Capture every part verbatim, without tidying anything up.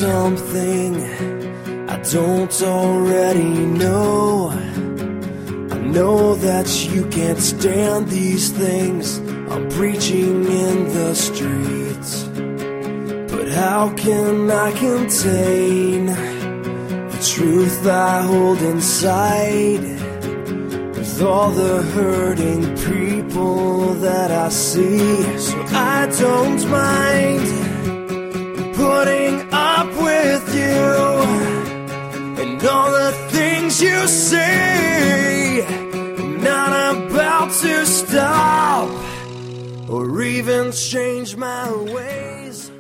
something I don't already know. I know that you can't stand these things I'm preaching in the streets, but how can I contain the truth I hold inside with all the hurting people that I see? So I don't mind putting up with you and all the things you say. I'm not about to stop or even change my ways.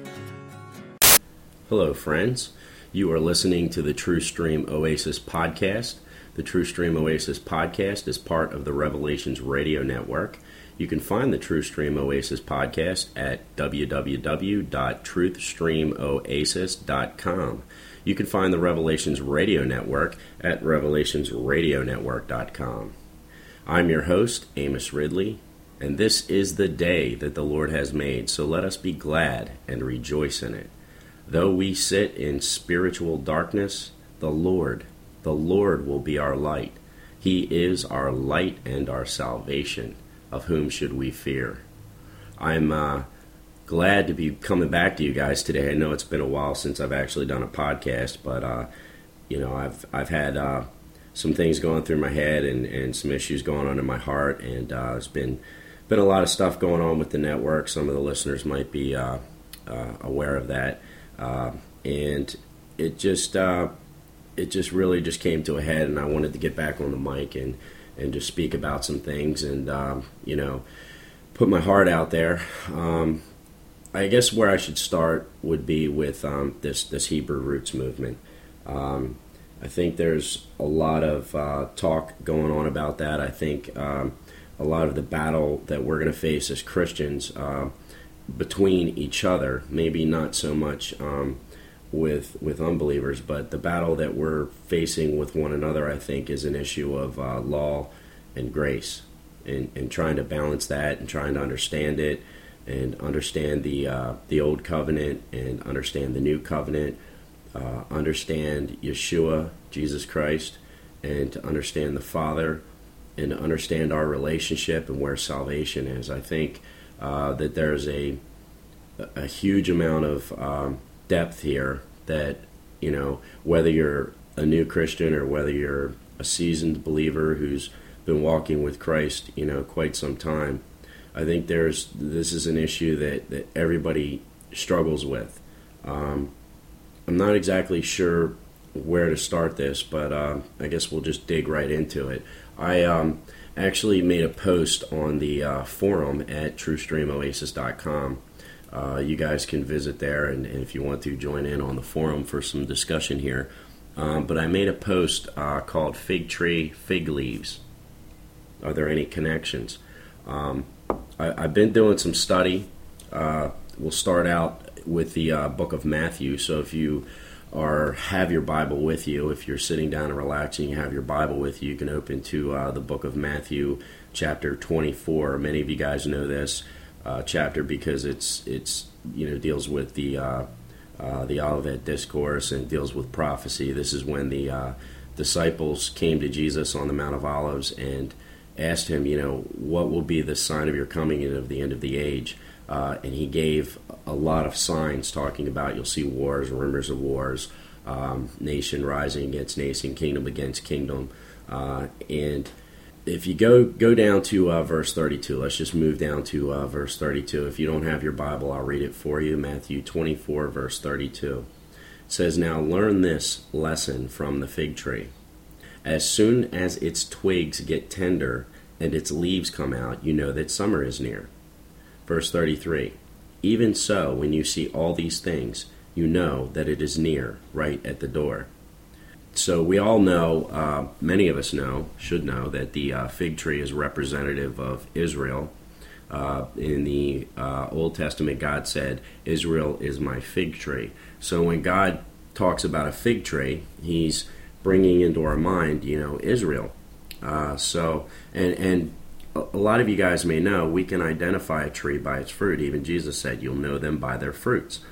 Hello, friends. You are listening to the True Stream Oasis podcast. The True Stream Oasis podcast is part of the Revelations Radio Network. You can find the True Stream Oasis podcast at w w w dot truth stream oasis dot com. You can find the Revelations Radio Network at revelations radio network dot com. I'm your host, Amos Ridley, and this is the day that the Lord has made, so let us be glad and rejoice in it. Though we sit in spiritual darkness, the Lord, the Lord will be our light. He is our light and our salvation. Of whom should we fear? I'm uh, glad to be coming back to you guys today. I know it's been a while since I've actually done a podcast, but uh, you know, I've I've had uh, some things going through my head and, and some issues going on in my heart, and uh, there's been been a lot of stuff going on with the network. Some of the listeners might be uh, uh, aware of that, uh, and it just uh, it just really just came to a head, and I wanted to get back on the mic and. and just speak about some things and, um, you know, put my heart out there. Um, I guess where I should start would be with um, this, this Hebrew Roots movement. Um, I think there's a lot of uh, talk going on about that. I think um, a lot of the battle that we're going to face as Christians uh, between each other, maybe not so much um, with with unbelievers, but the battle that we're facing with one another, I think, is an issue of uh, law and grace, and, and trying to balance that and trying to understand it and understand the uh, the old covenant and understand the new covenant, uh, understand Yeshua, Jesus Christ, and to understand the Father and to understand our relationship and where salvation is. I think uh, that there's a a huge amount of um, depth here that, you know, whether you're a new Christian or whether you're a seasoned believer who's been walking with Christ, you know, quite some time, I think there's this is an issue that, that everybody struggles with. Um, I'm not exactly sure where to start this, but uh, I guess we'll just dig right into it. I um, actually made a post on the uh, forum at true stream oasis dot com. Uh, you guys can visit there, and, and if you want to, join in on the forum for some discussion here. Um, but I made a post uh, called Fig Tree, Fig Leaves. Are there any connections? Um, I, I've been doing some study. Uh, we'll start out with the uh, book of Matthew. So if you are have your Bible with you, if you're sitting down and relaxing, you have your Bible with you, you can open to uh, the book of Matthew, chapter twenty-four. Many of you guys know this Uh, chapter because it's it's you know deals with the uh, uh, the Olivet Discourse and deals with prophecy. This is when the uh, disciples came to Jesus on the Mount of Olives and asked him, you know, what will be the sign of your coming and of the end of the age? Uh, and he gave a lot of signs talking about you'll see wars, rumors of wars, um, nation rising against nation, kingdom against kingdom, uh, and if you go go down to uh, verse thirty-two, let's just move down to uh, verse thirty-two. If you don't have your Bible, I'll read it for you. Matthew twenty-four, verse thirty-two. It says, "Now learn this lesson from the fig tree. As soon as its twigs get tender and its leaves come out, you know that summer is near." Verse thirty-three. "Even so, when you see all these things, you know that it is near, right at the door." So we all know, uh, many of us know, should know, that the uh, fig tree is representative of Israel. Uh, in the uh, Old Testament, God said, "Israel is my fig tree." So when God talks about a fig tree, he's bringing into our mind, you know, Israel. Uh, so, and, and a lot of you guys may know, we can identify a tree by its fruit. Even Jesus said, "You'll know them by their fruits."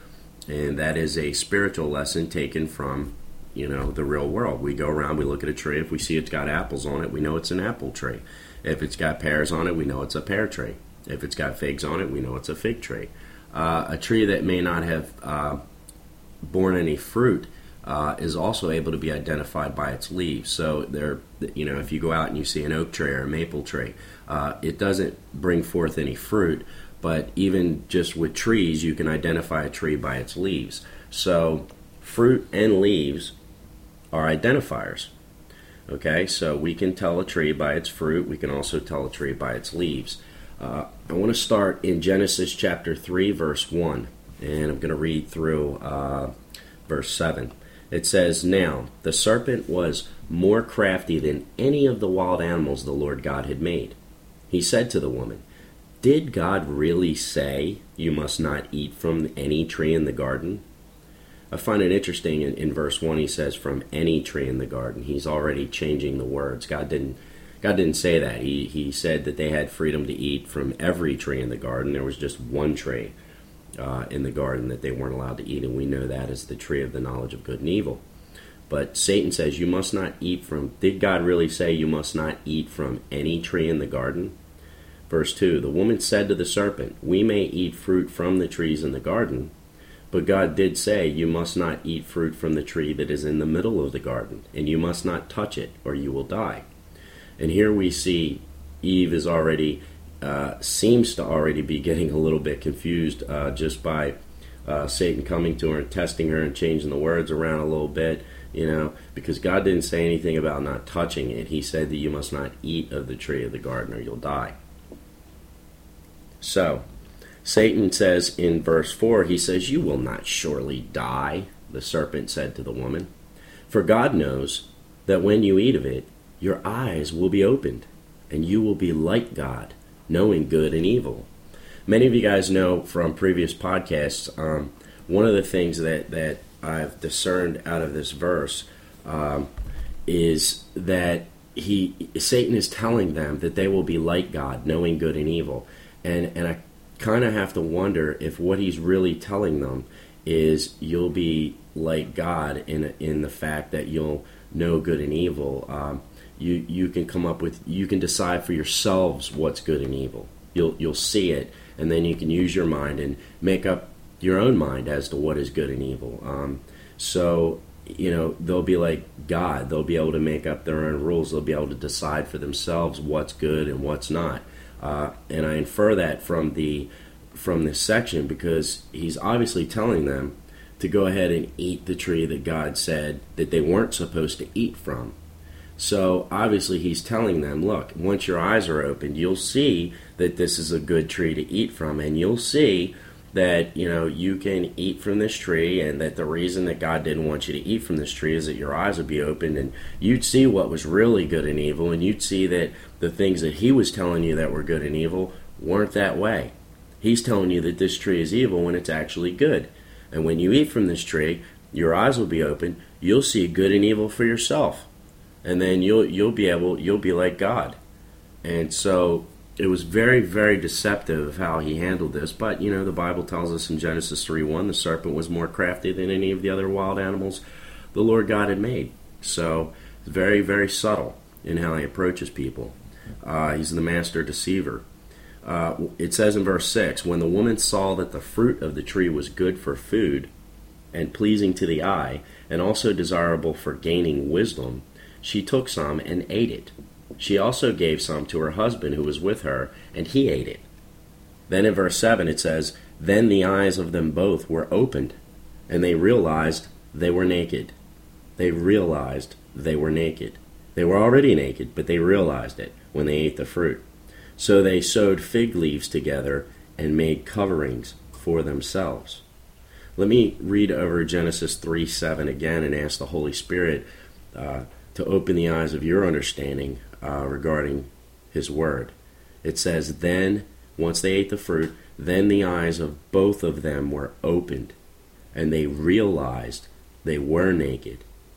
and that is a spiritual lesson taken from, you know, the real world. We go around, we look at a tree. If we see it's got apples on it, we know it's an apple tree. If it's got pears on it, we know it's a pear tree. If it's got figs on it, we know it's a fig tree. Uh, a tree that may not have uh, borne any fruit uh, is also able to be identified by its leaves. So there, you know, if you go out and you see an oak tree or a maple tree, uh, it doesn't bring forth any fruit. But even just with trees, you can identify a tree by its leaves. So fruit and leaves are identifiers. Okay, so we can tell a tree by its fruit. We can also tell a tree by its leaves. Uh, I want to start in Genesis chapter three, verse one, and I'm going to read through uh, verse seven. It says, "Now the serpent was more crafty than any of the wild animals the Lord God had made. He said to the woman, 'Did God really say you must not eat from any tree in the garden?'" I find it interesting in, in verse one he says from any tree in the garden. He's already changing the words. God didn't God didn't say that. He he said that they had freedom to eat from every tree in the garden. There was just one tree uh, in the garden that they weren't allowed to eat, and we know that as the tree of the knowledge of good and evil. But Satan says you must not eat from, did God really say you must not eat from any tree in the garden? Verse two, "The woman said to the serpent, 'We may eat fruit from the trees in the garden, but God did say, you must not eat fruit from the tree that is in the middle of the garden, and you must not touch it, or you will die.'" And here we see Eve is already, uh, seems to already be getting a little bit confused uh, just by uh, Satan coming to her and testing her and changing the words around a little bit, you know, because God didn't say anything about not touching it. He said that you must not eat of the tree of the garden, or you'll die. So, Satan says in verse four, he says, "You will not surely die," the serpent said to the woman, "for God knows that when you eat of it, your eyes will be opened, and you will be like God, knowing good and evil." Many of you guys know from previous podcasts, um, one of the things that, that I've discerned out of this verse um, is that he Satan is telling them that they will be like God, knowing good and evil. And, and I kind of have to wonder if what he's really telling them is you'll be like God in in the fact that you'll know good and evil. Um, you you can come up with, you can decide for yourselves what's good and evil. You'll you'll see it, and then you can use your mind and make up your own mind as to what is good and evil. Um, so you know they'll be like God. They'll be able to make up their own rules. They'll be able to decide for themselves what's good and what's not. Uh, and I infer that from the from this section because he's obviously telling them to go ahead and eat the tree that God said that they weren't supposed to eat from. So obviously he's telling them, look, once your eyes are opened, you'll see that this is a good tree to eat from, and you'll see that, you know, you can eat from this tree, and that the reason that God didn't want you to eat from this tree is that your eyes would be opened, and you'd see what was really good and evil, and you'd see that the things that he was telling you that were good and evil weren't that way. He's telling you that this tree is evil when it's actually good. And when you eat from this tree, your eyes will be open, you'll see good and evil for yourself. And then you'll you'll be able you'll be like God. And so it was very, very deceptive how he handled this. But, you know, the Bible tells us in Genesis three one, the serpent was more crafty than any of the other wild animals the Lord God had made. So it's very, very subtle in how he approaches people. Uh, he's the master deceiver. Uh, it says in verse six, "When the woman saw that the fruit of the tree was good for food and pleasing to the eye, and also desirable for gaining wisdom, she took some and ate it. She also gave some to her husband who was with her, and he ate it." Then in verse seven it says, "Then the eyes of them both were opened, and they realized they were naked." They realized they were naked. They were already naked, but they realized it when they ate the fruit. "So they sewed fig leaves together and made coverings for themselves." Let me read over Genesis three seven again and ask the Holy Spirit uh, to open the eyes of your understanding uh, regarding his word. It says, "Then, once they ate the fruit, then the eyes of both of them were opened, and they realized they were naked.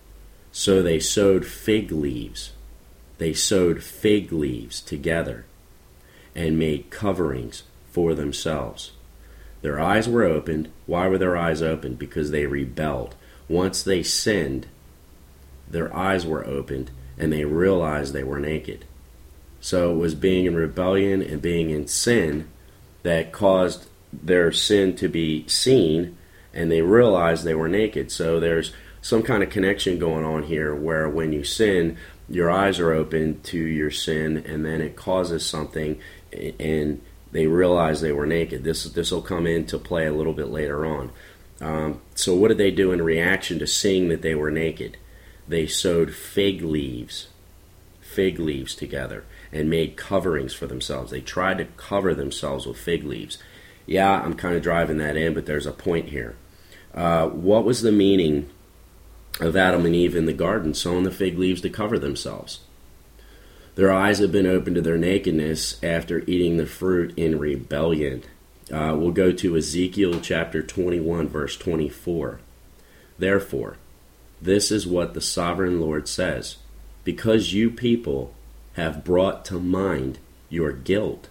So they sewed fig leaves. They sewed fig leaves together and made coverings for themselves." Their eyes were opened. Why were their eyes opened? Because they rebelled. Once they sinned, their eyes were opened, and they realized they were naked. So it was being in rebellion and being in sin that caused their sin to be seen, and they realized they were naked. So there's some kind of connection going on here where when you sin, your eyes are open to your sin, and then it causes something, and they realize they were naked. This this will come into play a little bit later on. Um, so what did they do in reaction to seeing that they were naked? They sewed fig leaves, fig leaves together, and made coverings for themselves. They tried to cover themselves with fig leaves. Yeah, I'm kind of driving that in, but there's a point here. Uh, what was the meaning of Adam and Eve in the garden sewing the fig leaves to cover themselves? Their eyes have been opened to their nakedness after eating the fruit in rebellion. Uh, we'll go to Ezekiel chapter twenty-one, verse twenty-four. Therefore, this is what the sovereign Lord says, because you people have brought to mind your guilt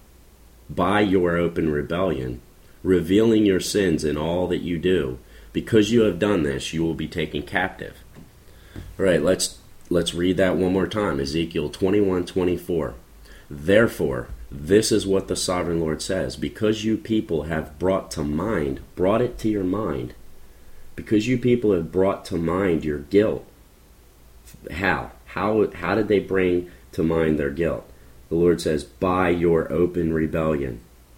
by your open rebellion, revealing your sins in all that you do. Because you have done this, you will be taken captive. All right, let's let's read that one more time. Ezekiel twenty-one twenty-four. Therefore, this is what the sovereign Lord says, because you people have brought to mind, brought it to your mind, because you people have brought to mind your guilt. How? How, how did they bring to mind their guilt? The Lord says, by your open rebellion,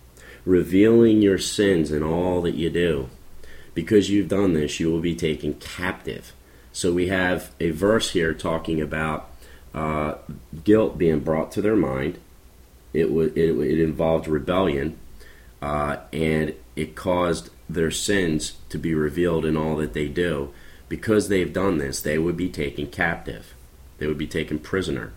revealing your sins in all that you do. Because you've done this, you will be taken captive. So we have a verse here talking about uh, guilt being brought to their mind. It, w- it, it involved rebellion, uh, and it caused their sins to be revealed in all that they do. Because they've done this, they would be taken captive. They would be taken prisoner.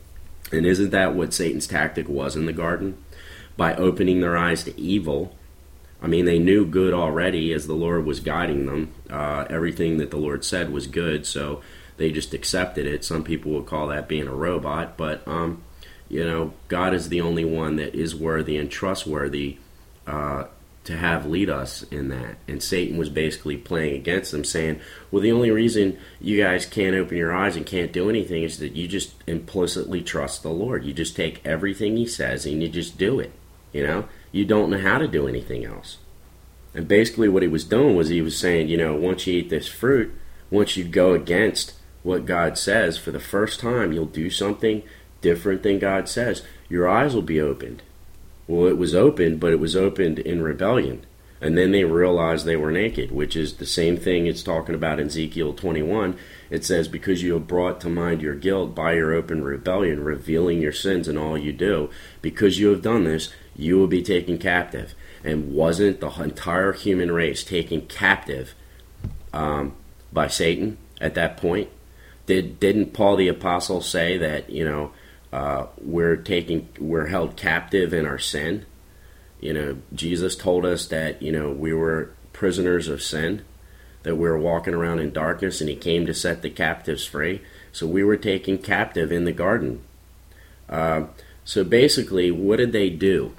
And isn't that what Satan's tactic was in the garden? By opening their eyes to evil. I mean, they knew good already as the Lord was guiding them. Uh, everything that the Lord said was good, so they just accepted it. Some people would call that being a robot, but, um, you know, God is the only one that is worthy and trustworthy uh, to have lead us in that. And Satan was basically playing against them, saying, well, the only reason you guys can't open your eyes and can't do anything is that you just implicitly trust the Lord. You just take everything he says and you just do it, you know? You don't know how to do anything else. And basically what he was doing was he was saying, you know, once you eat this fruit, once you go against what God says for the first time, you'll do something different than God says. Your eyes will be opened. Well, it was opened, but it was opened in rebellion. And then they realized they were naked, which is the same thing it's talking about in Ezekiel twenty-one. It says, because you have brought to mind your guilt by your open rebellion, revealing your sins in all you do. Because you have done this, you will be taken captive. And wasn't the entire human race taken captive um, by Satan at that point? Did, didn't Paul the Apostle say that, you know, uh, we're taking, we're held captive in our sin? You know, Jesus told us that, you know, we were prisoners of sin, that we were walking around in darkness, and he came to set the captives free. So we were taken captive in the garden. Uh, so basically, what did they do?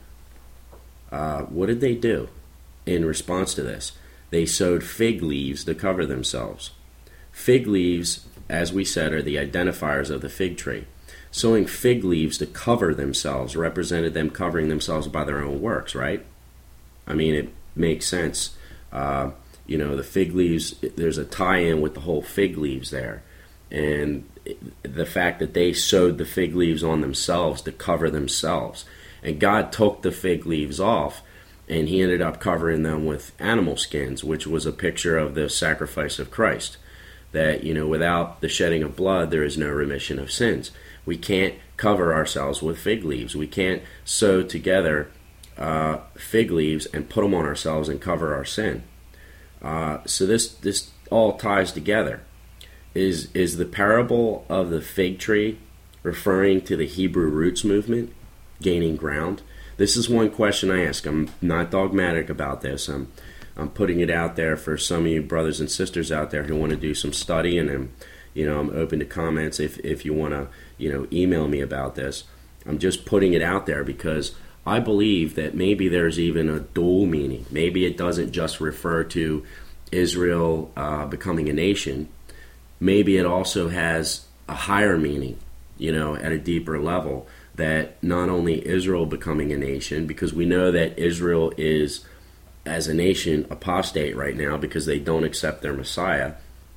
Uh, what did they do in response to this? They sewed fig leaves to cover themselves. Fig leaves, as we said, are the identifiers of the fig tree. Sewing fig leaves to cover themselves represented them covering themselves by their own works, right? I mean, it makes sense. Uh, you know, the fig leaves, there's a tie-in with the whole fig leaves there. And the fact that they sewed the fig leaves on themselves to cover themselves. And God took the fig leaves off, and he ended up covering them with animal skins, which was a picture of the sacrifice of Christ. That, you know, without the shedding of blood, there is no remission of sins. We can't cover ourselves with fig leaves. We can't sew together uh, fig leaves and put them on ourselves and cover our sin. Uh, so this this all ties together. Is is the parable of the fig tree referring to the Hebrew roots movement gaining ground? This is one question I ask. I'm not dogmatic about this. I'm I'm putting it out there for some of you brothers and sisters out there who want to do some studying, and you know, I'm open to comments if if you want to, you know, email me about this. I'm just putting it out there because I believe that maybe there's even a dual meaning. Maybe it doesn't just refer to Israel uh, becoming a nation. Maybe it also has a higher meaning, you know, at a deeper level, that not only Israel becoming a nation, because we know that Israel is, as a nation, apostate right now because they don't accept their Messiah.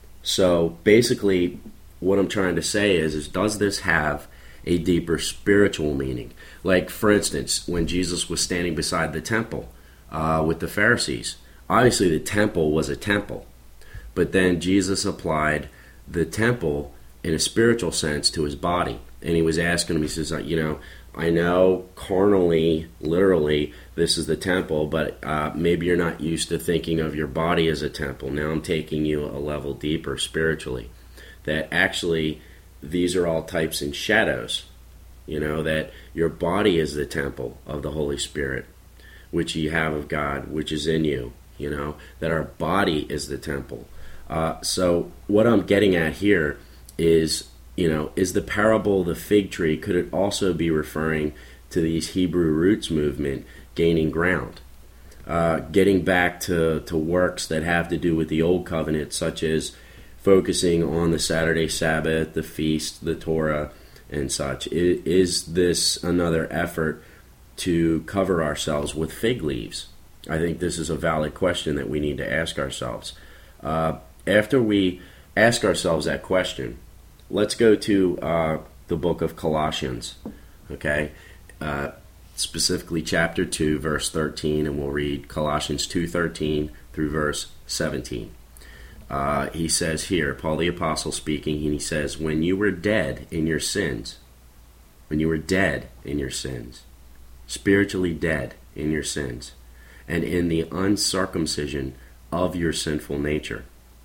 So basically, what I'm trying to say is, is does this have a deeper spiritual meaning? Like, for instance, when Jesus was standing beside the temple uh, with the Pharisees, obviously the temple was a temple, but then Jesus applied the temple in a spiritual sense to his body. And he was asking him, he says, you know, I know carnally, literally, this is the temple, but uh, maybe you're not used to thinking of your body as a temple. Now I'm taking you a level deeper spiritually. That actually, these are all types and shadows. You know, that your body is the temple of the Holy Spirit, which you have of God, which is in you. You know, that our body is the temple. Uh, so what I'm getting at here is, you know, is the parable of the fig tree, could it also be referring to these Hebrew roots movement gaining ground? Uh, getting back to, to works that have to do with the Old Covenant, such as focusing on the Saturday Sabbath, the feast, the Torah, and such. Is this another effort to cover ourselves with fig leaves? I think this is a valid question that we need to ask ourselves. Uh, after we ask ourselves that question, let's go to uh, the book of Colossians, okay? Uh, specifically chapter two, verse thirteen, and we'll read Colossians two thirteen through verse seventeen. Uh, he says here, Paul the Apostle speaking, and he says, when you were dead in your sins, when you were dead in your sins, spiritually dead in your sins, and in the uncircumcision of your sinful nature.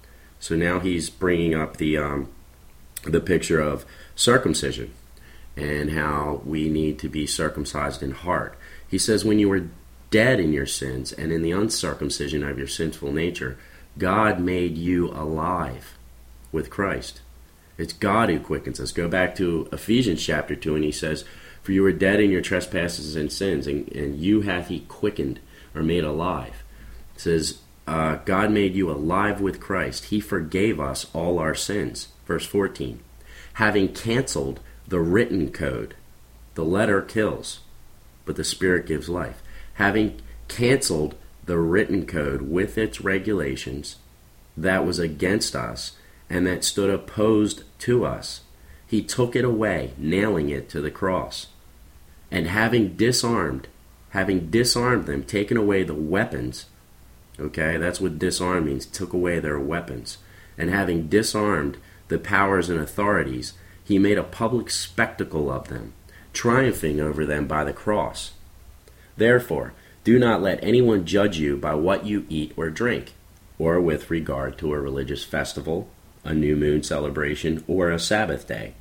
So now he's bringing up the um, the picture of circumcision and how we need to be circumcised in heart. He says, when you were dead in your sins and in the uncircumcision of your sinful nature, God made you alive with Christ. It's God who quickens us. Go back to Ephesians chapter two, and he says, for you were dead in your trespasses and sins, and, and you hath he quickened, or made alive. It says, uh, God made you alive with Christ. He forgave us all our sins. Verse fourteen, having canceled the written code. The letter kills, but the Spirit gives life. Having canceled the written code with its regulations that was against us and that stood opposed to us, he took it away, nailing it to the cross. And having disarmed, having disarmed them, taken away the weapons, okay, that's what disarm means, took away their weapons. And having disarmed the powers and authorities, he made a public spectacle of them, triumphing over them by the cross. Therefore, do not let anyone judge you by what you eat or drink, or with regard to a religious festival, a new moon celebration, or a Sabbath day.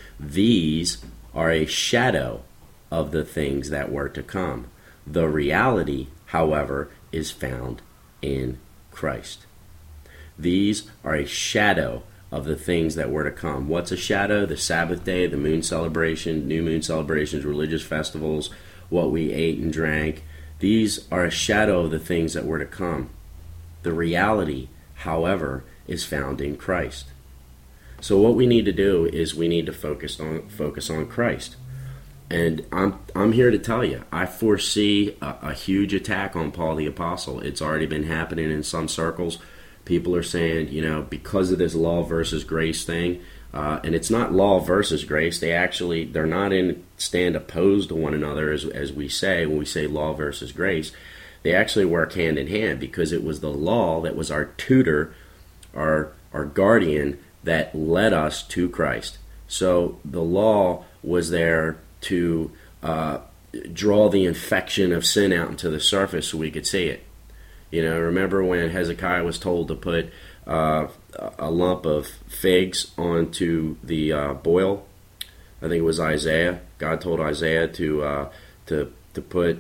These are a shadow of the things that were to come. The reality, however, is found in Christ. These are a shadow of the things that were to come. What's a shadow? The Sabbath day, the moon celebration, new moon celebrations, religious festivals, what we ate and drank. These are a shadow of the things that were to come. The reality, however, is found in Christ. So what we need to do is we need to focus on focus on Christ. And I'm I'm here to tell you, I foresee a, a huge attack on Paul the Apostle. It's already been happening in some circles. People are saying, you know, because of this law versus grace thing, uh, and it's not law versus grace. They actually, they're not in stand opposed to one another, as as we say when we say law versus grace. They actually work hand in hand, because it was the law that was our tutor, our our guardian, that led us to Christ. So the law was there to uh, draw the infection of sin out into the surface so we could see it. You know, remember when Hezekiah was told to put uh, a lump of figs onto the uh, boil? I think it was Isaiah. God told Isaiah to uh, to to put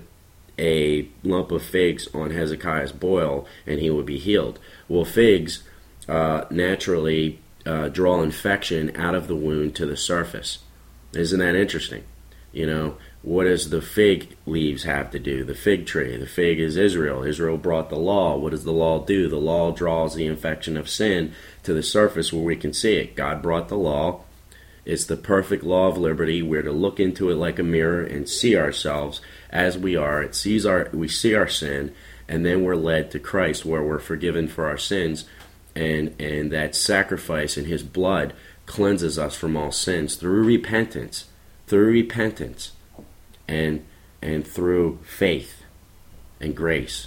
a lump of figs on Hezekiah's boil, and he would be healed. Well, figs uh, naturally uh, draw infection out of the wound to the surface. Isn't that interesting? You know, what does the fig leaves have to do? The fig tree. The fig is Israel. Israel brought the law. What does the law do? The law draws the infection of sin to the surface where we can see it. God brought the law. It's the perfect law of liberty. We're to look into it like a mirror and see ourselves as we are. It sees our, we see our sin, and then we're led to Christ where we're forgiven for our sins, and, and that sacrifice in His blood cleanses us from all sins through repentance, through repentance, and and through faith and grace.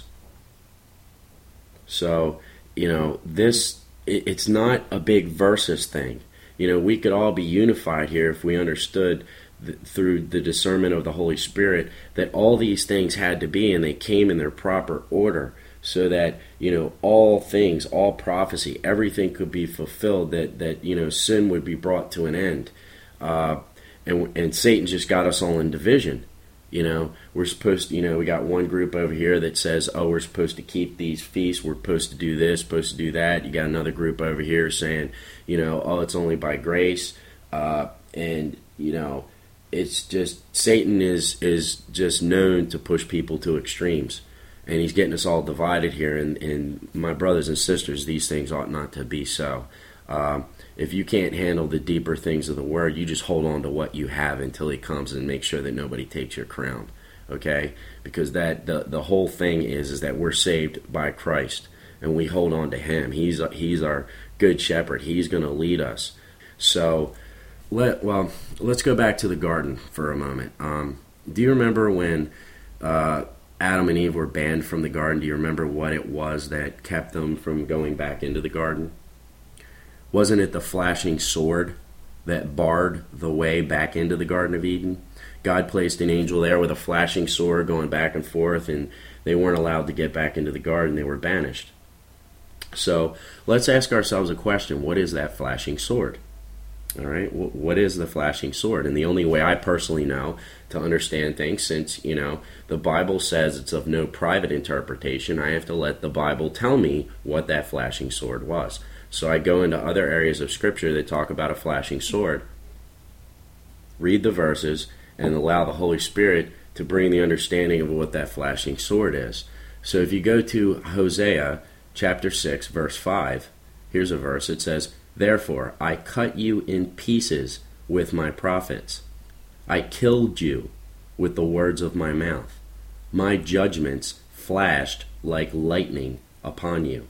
So, you know, this, it, it's not a big versus thing. You know, we could all be unified here if we understood th- through the discernment of the Holy Spirit that all these things had to be, and they came in their proper order, so that, you know, all things, all prophecy, everything could be fulfilled, that, that you know, sin would be brought to an end. Uh, and, and Satan just got us all in division. You know, we're supposed to, you know, we got one group over here that says, oh, we're supposed to keep these feasts, we're supposed to do this, supposed to do that. You got another group over here saying, you know, oh, it's only by grace. Uh, and, you know, it's just, Satan is, is just known to push people to extremes. And he's getting us all divided here. And, and my brothers and sisters, these things ought not to be so. Um, if you can't handle the deeper things of the Word, you just hold on to what you have until He comes and make sure that nobody takes your crown, okay? Because that the the whole thing is is that we're saved by Christ, and we hold on to Him. He's He's our good shepherd. He's going to lead us. So, let well, let's go back to the garden for a moment. Um, do you remember when uh, Adam and Eve were banned from the garden? Do you remember what it was that kept them from going back into the garden? Wasn't it the flashing sword that barred the way back into the Garden of Eden? God placed an angel there with a flashing sword going back and forth, and they weren't allowed to get back into the garden. They were banished. So let's ask ourselves a question. What is that flashing sword? All right, what is the flashing sword? And the only way I personally know to understand things, since, you know, the Bible says it's of no private interpretation, I have to let the Bible tell me what that flashing sword was. So I go into other areas of Scripture that talk about a flashing sword, read the verses, and allow the Holy Spirit to bring the understanding of what that flashing sword is. So if you go to Hosea chapter six, verse five, here's a verse. It says, "Therefore I cut you in pieces with my prophets. I killed you with the words of my mouth. My judgments flashed like lightning upon you."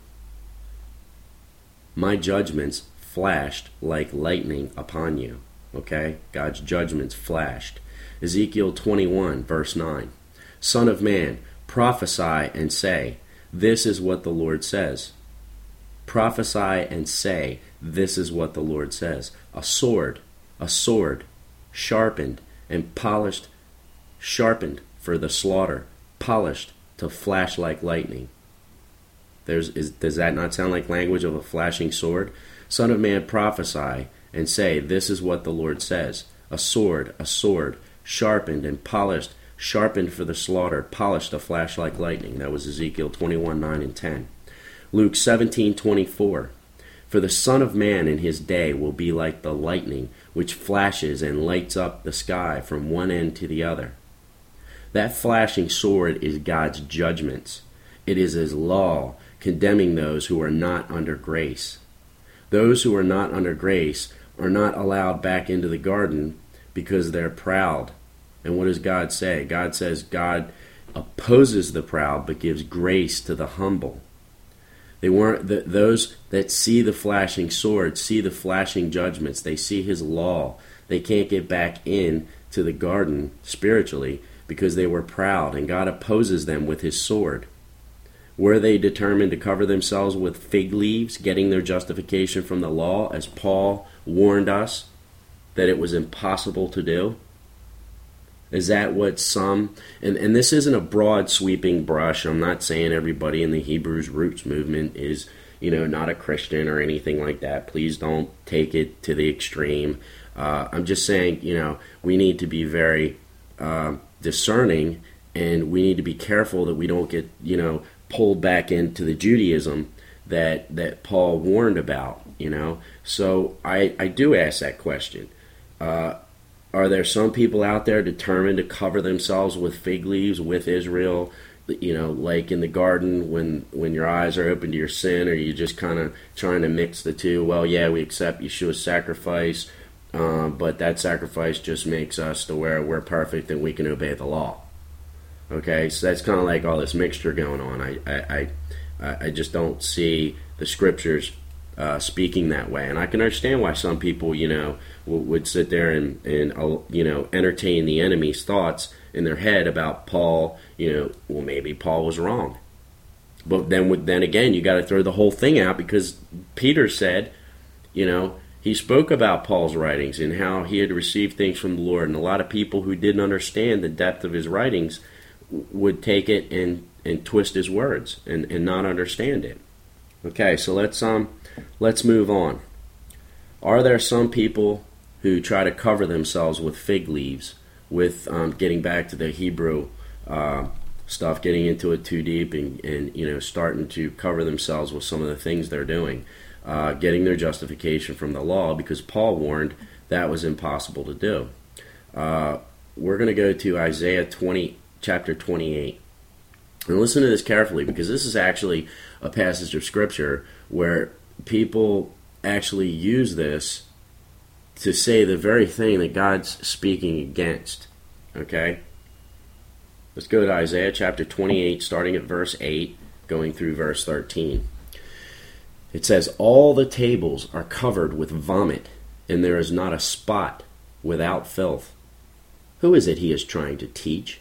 My judgments flashed like lightning upon you. Okay? God's judgments flashed. Ezekiel twenty-one, verse nine. "Son of man, prophesy and say, this is what the Lord says." Prophesy and say, this is what the Lord says. A sword, a sword, sharpened and polished, sharpened for the slaughter, polished to flash like lightning. There's, is, does that not sound like language of a flashing sword? Son of man, prophesy and say, this is what the Lord says. A sword, a sword, sharpened and polished, sharpened for the slaughter, polished to flash like lightning. That was Ezekiel twenty-one, nine and ten. Luke seventeen, twenty-four. "For the Son of Man in his day will be like the lightning, which flashes and lights up the sky from one end to the other." That flashing sword is God's judgments. It is His law, condemning those who are not under grace. Those who are not under grace are not allowed back into the garden because they're proud. And what does God say? God says God opposes the proud but gives grace to the humble. They weren't the, those that see the flashing sword, see the flashing judgments. They see His law. They can't get back in to the garden spiritually because they were proud, and God opposes them with His sword. Were they determined to cover themselves with fig leaves, getting their justification from the law, as Paul warned us that it was impossible to do? Is that what some, and, and this isn't a broad sweeping brush. I'm not saying everybody in the Hebrews Roots movement is, you know, not a Christian or anything like that. Please don't take it to the extreme. Uh, I'm just saying, you know, we need to be very uh, discerning, and we need to be careful that we don't get, you know, pulled back into the Judaism that that Paul warned about, you know. So I, I do ask that question. Uh, are there some people out there determined to cover themselves with fig leaves with Israel? You know, like in the garden when, when your eyes are open to your sin, or you just kind of trying to mix the two? Well, yeah, we accept Yeshua's sacrifice, um, but that sacrifice just makes us to where we're perfect and we can obey the law. Okay, so that's kind of like all this mixture going on. I I, I, I just don't see the scriptures uh, speaking that way, and I can understand why some people, you know, w- would sit there and and uh, you know entertain the enemy's thoughts in their head about Paul. You know, well, maybe Paul was wrong, but then then again, you got to throw the whole thing out, because Peter said, you know, he spoke about Paul's writings and how he had received things from the Lord, and a lot of people who didn't understand the depth of his writings would take it and, and twist his words and, and not understand it. Okay, so let's um let's move on. Are there some people who try to cover themselves with fig leaves, with um, getting back to the Hebrew uh, stuff, getting into it too deep, and, and you know starting to cover themselves with some of the things they're doing, uh, getting their justification from the law, because Paul warned that was impossible to do. Uh, we're going to go to Isaiah twenty. Chapter twenty-eight. And listen to this carefully, because this is actually a passage of Scripture where people actually use this to say the very thing that God's speaking against. Okay? Let's go to Isaiah chapter twenty-eight, starting at verse eight, going through verse thirteen. It says, "All the tables are covered with vomit, and there is not a spot without filth. Who is it he is trying to teach?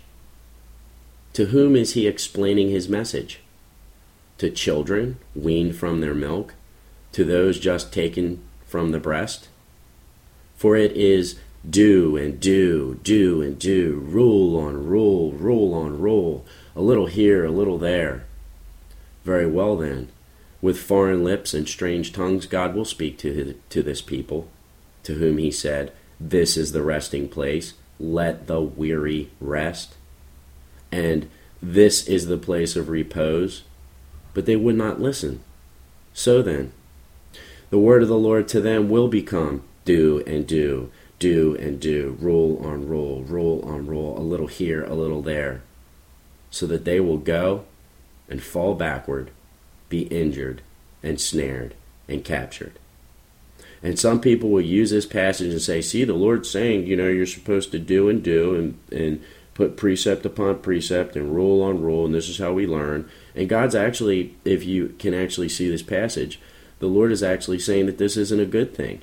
To whom is he explaining his message? To children weaned from their milk? To those just taken from the breast? For it is do and do, do and do, rule on rule, rule on rule, a little here, a little there. Very well then, with foreign lips and strange tongues God will speak to his, to this people, to whom he said, this is the resting place, let the weary rest. And this is the place of repose. But they would not listen. So then, the word of the Lord to them will become do and do, do and do, rule on rule, rule on rule, a little here, a little there, so that they will go and fall backward, be injured and snared and captured." And some people will use this passage and say, see, the Lord's saying, you know, you're supposed to do and do and, and put precept upon precept and rule on rule, and this is how we learn. And God's actually, if you can actually see this passage, the Lord is actually saying that this isn't a good thing.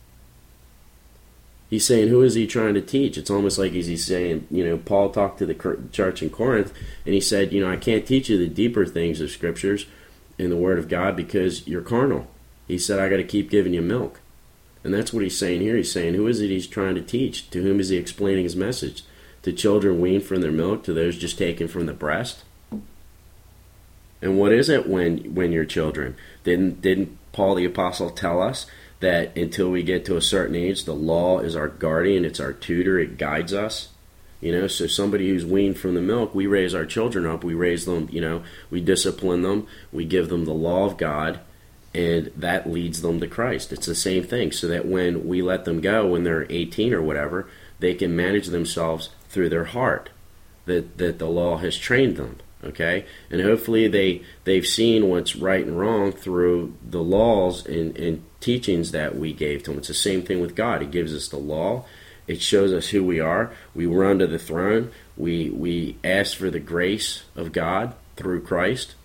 He's saying, who is he trying to teach? It's almost like he's saying, you know, Paul talked to the church in Corinth, and he said, you know, I can't teach you the deeper things of Scriptures in the Word of God because you're carnal. He said, I got to keep giving you milk. And that's what he's saying here. He's saying, who is it he's trying to teach? To whom is he explaining his message? To children weaned from their milk, to those just taken from the breast? And what is it when when you're children? Didn't didn't Paul the Apostle tell us that until we get to a certain age, the law is our guardian, it's our tutor, it guides us? You know, so somebody who's weaned from the milk, we raise our children up, we raise them, you know, we discipline them, we give them the law of God, and that leads them to Christ. It's the same thing, so that when we let them go, when they're eighteen or whatever, they can manage themselves through their heart, that, that the law has trained them, okay? And hopefully they, they've seen what's right and wrong through the laws and, and teachings that we gave to them. It's the same thing with God. He gives us the law. It shows us who we are. We run to the throne. We, we ask for the grace of God through Christ.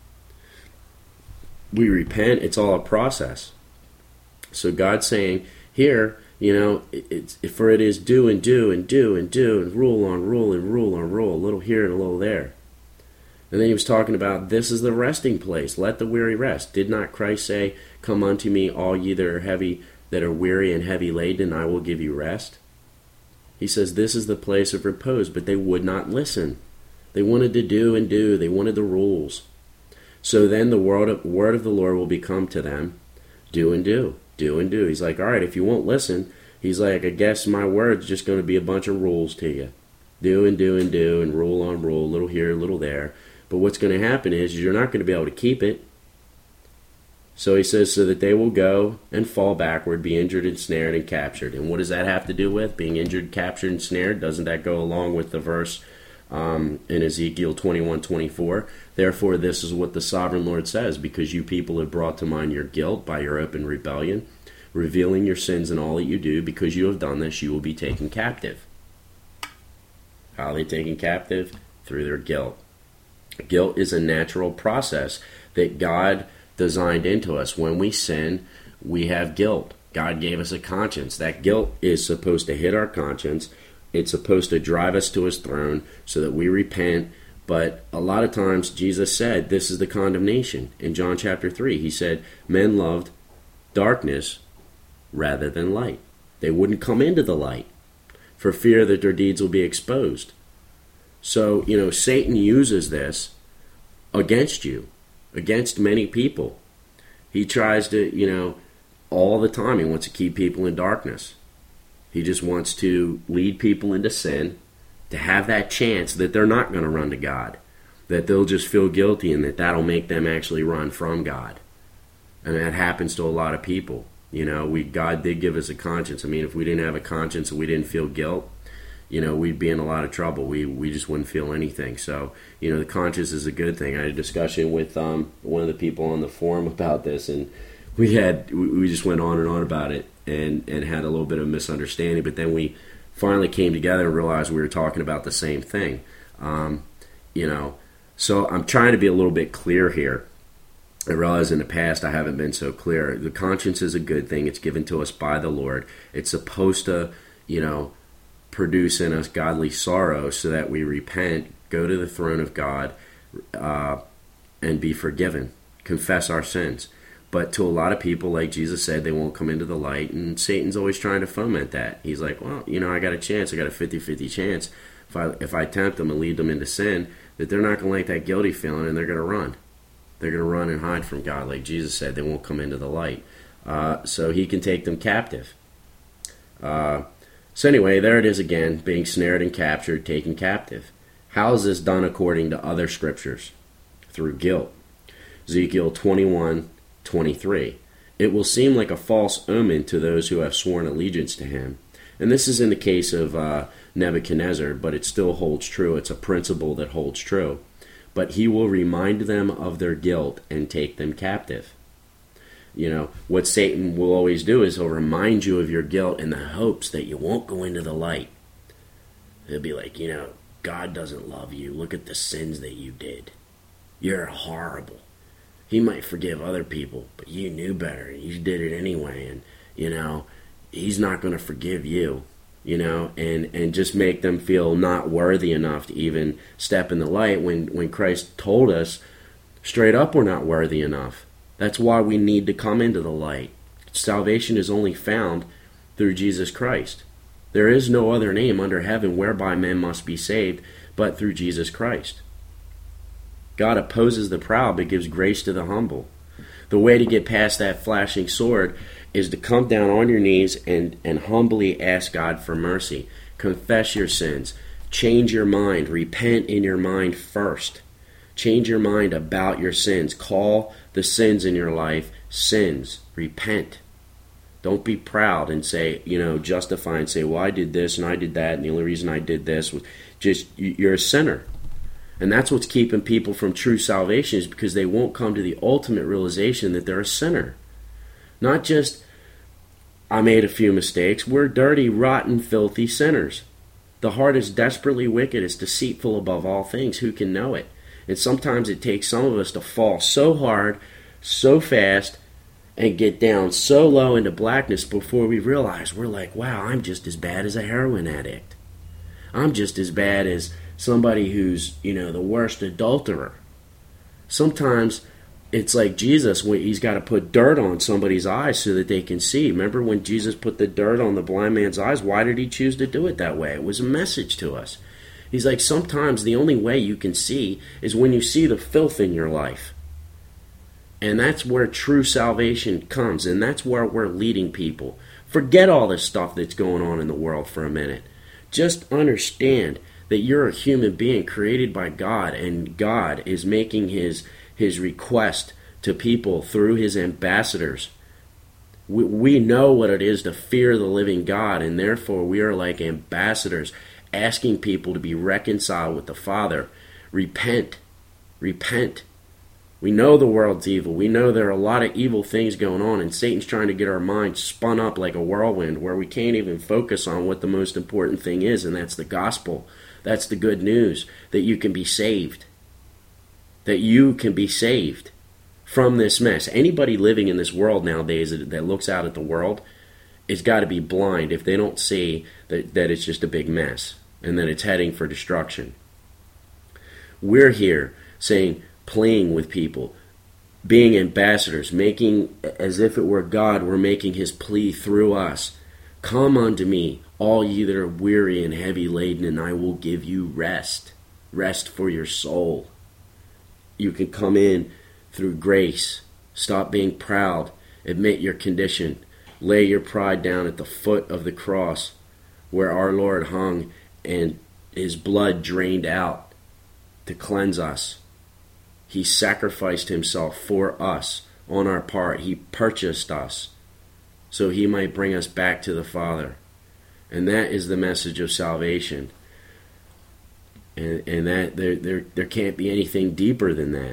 We repent. It's all a process. So God's saying here, you know, it's, for it is do and do and do and do and rule on rule and rule on rule, a little here and a little there. And then he was talking about this is the resting place. Let the weary rest. Did not Christ say, come unto me, all ye that are heavy, that are weary and heavy laden, and I will give you rest? He says this is the place of repose, but they would not listen. They wanted to do and do. They wanted the rules. So then the word of, word of the Lord will become to them, do and do. Do and do. He's like, all right, if you won't listen, he's like, I guess my word's just going to be a bunch of rules to you. Do and do and do and rule on rule, a little here, a little there. But what's going to happen is you're not going to be able to keep it. So he says, so that they will go and fall backward, be injured and snared and captured. And what does that have to do with being injured, captured, and snared? Doesn't that go along with the verse um, in Ezekiel twenty-one twenty-four? Therefore, this is what the sovereign Lord says, because you people have brought to mind your guilt by your open rebellion, revealing your sins in all that you do, because you have done this, you will be taken captive. How are they taken captive? Through their guilt. Guilt is a natural process that God designed into us. When we sin, we have guilt. God gave us a conscience. That guilt is supposed to hit our conscience. It's supposed to drive us to his throne so that we repent. But a lot of times Jesus said this is the condemnation. In John chapter three, he said, men loved darkness rather than light. They wouldn't come into the light for fear that their deeds will be exposed. So, you know, Satan uses this against you, against many people. He tries to, you know, all the time he wants to keep people in darkness. He just wants to lead people into sin, to have that chance that they're not going to run to God, that they'll just feel guilty and that that'll make them actually run from God. And that happens to a lot of people. You know, we God did give us a conscience. I mean, if we didn't have a conscience and we didn't feel guilt, you know, we'd be in a lot of trouble. We we just wouldn't feel anything. So, you know, the conscience is a good thing. I had a discussion with um, one of the people on the forum about this, and we had we just went on and on about it and, and had a little bit of misunderstanding. But then we finally came together and realized we were talking about the same thing. Um, you know, so I'm trying to be a little bit clear here. I realize in the past I haven't been so clear. The conscience is a good thing. It's given to us by the Lord. It's supposed to, you know, produce in us godly sorrow so that we repent, go to the throne of God, uh, and be forgiven, confess our sins. But to a lot of people, like Jesus said, they won't come into the light, and Satan's always trying to foment that. He's like, well, you know, I got a chance, I got a fifty-fifty chance if I if I tempt them and lead them into sin, that they're not going to like that guilty feeling and they're going to run. They're going to run and hide from God, like Jesus said. They won't come into the light. Uh, so he can take them captive. Uh, so anyway, there it is again, being snared and captured, taken captive. How is this done according to other scriptures? Through guilt. Ezekiel twenty-one twenty-three. It will seem like a false omen to those who have sworn allegiance to him. And this is in the case of uh, Nebuchadnezzar, but it still holds true. It's a principle that holds true. But he will remind them of their guilt and take them captive. You know, what Satan will always do is he'll remind you of your guilt in the hopes that you won't go into the light. He'll be like, you know, God doesn't love you. Look at the sins that you did. You're horrible. He might forgive other people, but you knew better. You did it anyway. And, you know, he's not going to forgive you. You know, and, and just make them feel not worthy enough to even step in the light when, when Christ told us straight up we're not worthy enough. That's why we need to come into the light. Salvation is only found through Jesus Christ. There is no other name under heaven whereby men must be saved but through Jesus Christ. God opposes the proud but gives grace to the humble. The way to get past that flashing sword is to come down on your knees and, and humbly ask God for mercy. Confess your sins. Change your mind. Repent in your mind first. Change your mind about your sins. Call the sins in your life sins. Repent. Don't be proud and say, you know, justify and say, well, I did this and I did that, and the only reason I did this was just, you're a sinner. And that's what's keeping people from true salvation, is because they won't come to the ultimate realization that they're a sinner. Not just, I made a few mistakes. We're dirty, rotten, filthy sinners. The heart is desperately wicked. It's deceitful above all things. Who can know it? And sometimes it takes some of us to fall so hard, so fast, and get down so low into blackness before we realize we're like, wow, I'm just as bad as a heroin addict. I'm just as bad as somebody who's, you know, the worst adulterer. Sometimes it's like Jesus, when he's got to put dirt on somebody's eyes so that they can see. Remember when Jesus put the dirt on the blind man's eyes? Why did he choose to do it that way? It was a message to us. He's like, sometimes the only way you can see is when you see the filth in your life. And that's where true salvation comes, and that's where we're leading people. Forget all this stuff that's going on in the world for a minute. Just understand that you're a human being created by God, and God is making his his request to people through his ambassadors. We, we know what it is to fear the living God, and therefore we are like ambassadors asking people to be reconciled with the Father. Repent. Repent. We know the world's evil. We know there are a lot of evil things going on, and Satan's trying to get our minds spun up like a whirlwind where we can't even focus on what the most important thing is, and that's the gospel. That's the good news, that you can be saved. That you can be saved from this mess. Anybody living in this world nowadays that, that looks out at the world has got to be blind if they don't see that, that it's just a big mess and that it's heading for destruction. We're here saying, playing with people, being ambassadors, making as if it were God, we're making his plea through us. Come unto me, all ye that are weary and heavy laden, and I will give you rest. Rest for your soul. You can come in through grace. Stop being proud. Admit your condition. Lay your pride down at the foot of the cross where our Lord hung and his blood drained out to cleanse us. He sacrificed himself for us on our part. He purchased us so he might bring us back to the Father. And that is the message of salvation. And, and that there, there, there can't be anything deeper than that.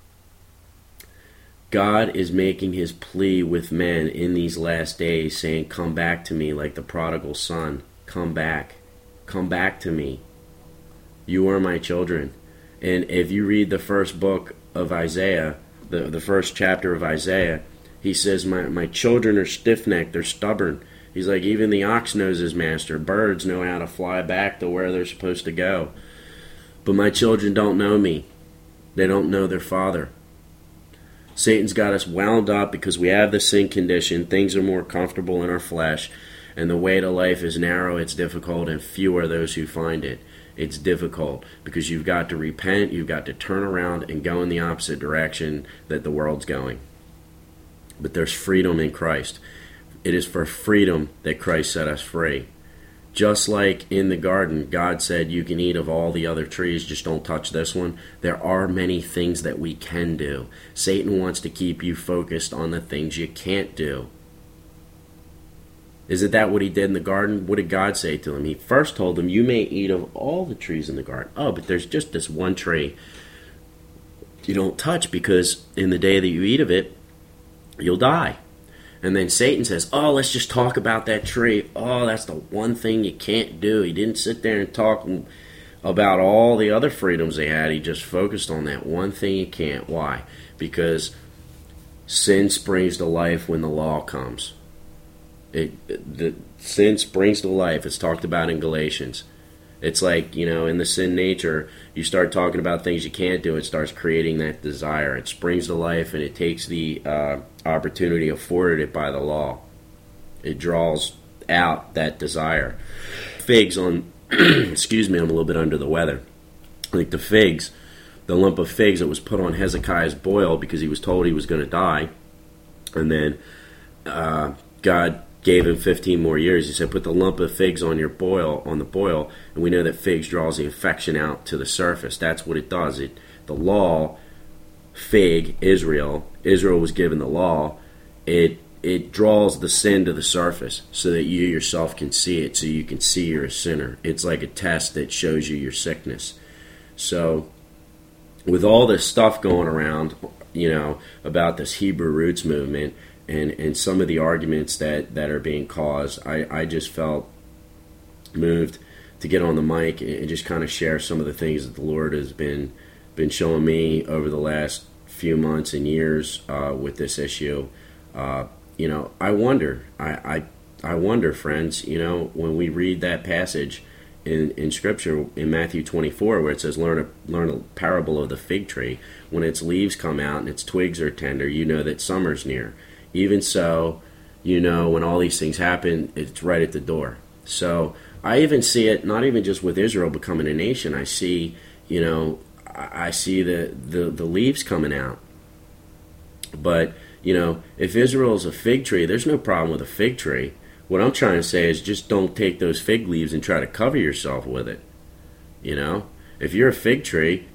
God is making his plea with men in these last days, saying, come back to me like the prodigal son. Come back. Come back to me. You are my children. And if you read the first book of Isaiah, the, the first chapter of Isaiah, he says, my, my children are stiff-necked, they're stubborn. He's like, even the ox knows his master. Birds know how to fly back to where they're supposed to go. But my children don't know me. They don't know their Father. Satan's got us wound up because we have the sin condition. Things are more comfortable in our flesh. And the way to life is narrow, it's difficult, and few are those who find it. It's difficult because you've got to repent, you've got to turn around and go in the opposite direction that the world's going. But there's freedom in Christ. It is for freedom that Christ set us free. Just like in the garden, God said you can eat of all the other trees, just don't touch this one. There are many things that we can do. Satan wants to keep you focused on the things you can't do. Isn't that what he did in the garden? What did God say to him? He first told him, you may eat of all the trees in the garden. Oh, but there's just this one tree you don't touch because in the day that you eat of it, you'll die. And then Satan says, oh, let's just talk about that tree. Oh, that's the one thing you can't do. He didn't sit there and talk about all the other freedoms they had. He just focused on that one thing you can't. Why? Because sin springs to life when the law comes. It, the sin springs to life. It's talked about in Galatians. It's like, you know, in the sin nature, you start talking about things you can't do, it starts creating that desire. It springs to life, and it takes the uh, opportunity afforded it by the law. It draws out that desire. Figs on, excuse me, I'm a little bit under the weather. Like the figs, the lump of figs that was put on Hezekiah's boil because he was told he was going to die. And then uh, God gave him fifteen more years. He said, put the lump of figs on your boil, on the boil, and we know that figs draws the infection out to the surface. That's what it does. It, the law, fig, Israel, Israel was given the law, it it draws the sin to the surface so that you yourself can see it, so you can see you're a sinner. It's like a test that shows you your sickness. So, with all this stuff going around, you know, about this Hebrew roots movement, And, and some of the arguments that, that are being caused, I, I just felt moved to get on the mic and just kind of share some of the things that the Lord has been been showing me over the last few months and years uh, with this issue. Uh, you know, I wonder, I, I I wonder, friends, you know, when we read that passage in, in Scripture in Matthew twenty-four where it says, learn a, learn a parable of the fig tree. When its leaves come out and its twigs are tender, you know that summer's near. Even so, you know, when all these things happen, it's right at the door. So I even see it, not even just with Israel becoming a nation. I see, you know, I see the, the, the leaves coming out. But, you know, if Israel is a fig tree, there's no problem with a fig tree. What I'm trying to say is just don't take those fig leaves and try to cover yourself with it. You know, if you're a fig tree,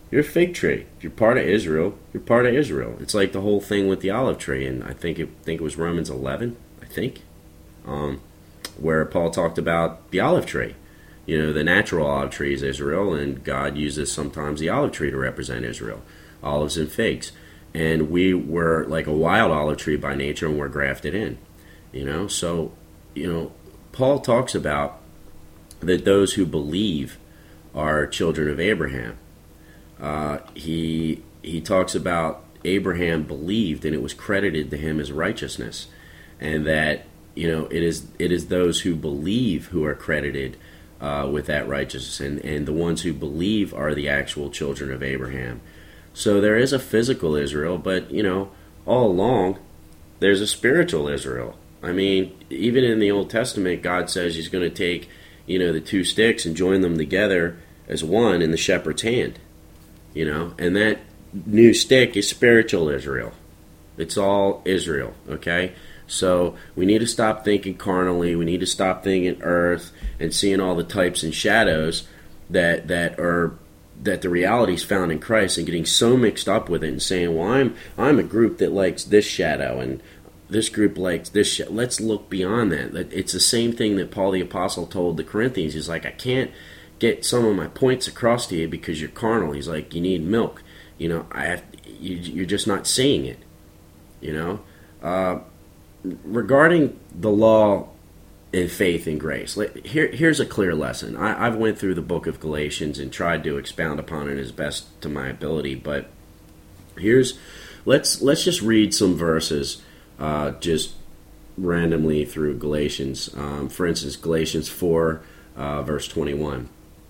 You're a fig tree. If you're part of Israel, you're part of Israel. It's like the whole thing with the olive tree, and I think it think it was Romans eleven, I think, um, where Paul talked about the olive tree. You know, the natural olive tree is Israel, and God uses sometimes the olive tree to represent Israel, olives and figs. And we were like a wild olive tree by nature, and we're grafted in. You know, so, you know, Paul talks about that those who believe are children of Abraham. Uh, he he talks about Abraham believed, and it was credited to him as righteousness, and that, you know, it is it is those who believe who are credited uh, with that righteousness, and, and the ones who believe are the actual children of Abraham. So there is a physical Israel, but, you know, all along there's a spiritual Israel. I mean, even in the Old Testament, God says He's going to take, you know, the two sticks and join them together as one in the shepherd's hand. You know, and that new stick is spiritual Israel. It's all Israel, okay? So we need to stop thinking carnally. We need to stop thinking earth and seeing all the types and shadows that that are that the reality is found in Christ, and getting so mixed up with it and saying, well, I'm I'm a group that likes this shadow and this group likes this shadow. Let's look beyond that. It's the same thing that Paul the Apostle told the Corinthians. He's like, I can't get some of my points across to you because you're carnal. He's like, you need milk. You know, I have, you, you're just not seeing it. You know, uh, regarding the law and faith and grace, here, here's a clear lesson. I, I've went through the book of Galatians and tried to expound upon it as best to my ability, but here's let's let's just read some verses, uh, just randomly through Galatians. Um, for instance, Galatians four, uh, verse twenty-one.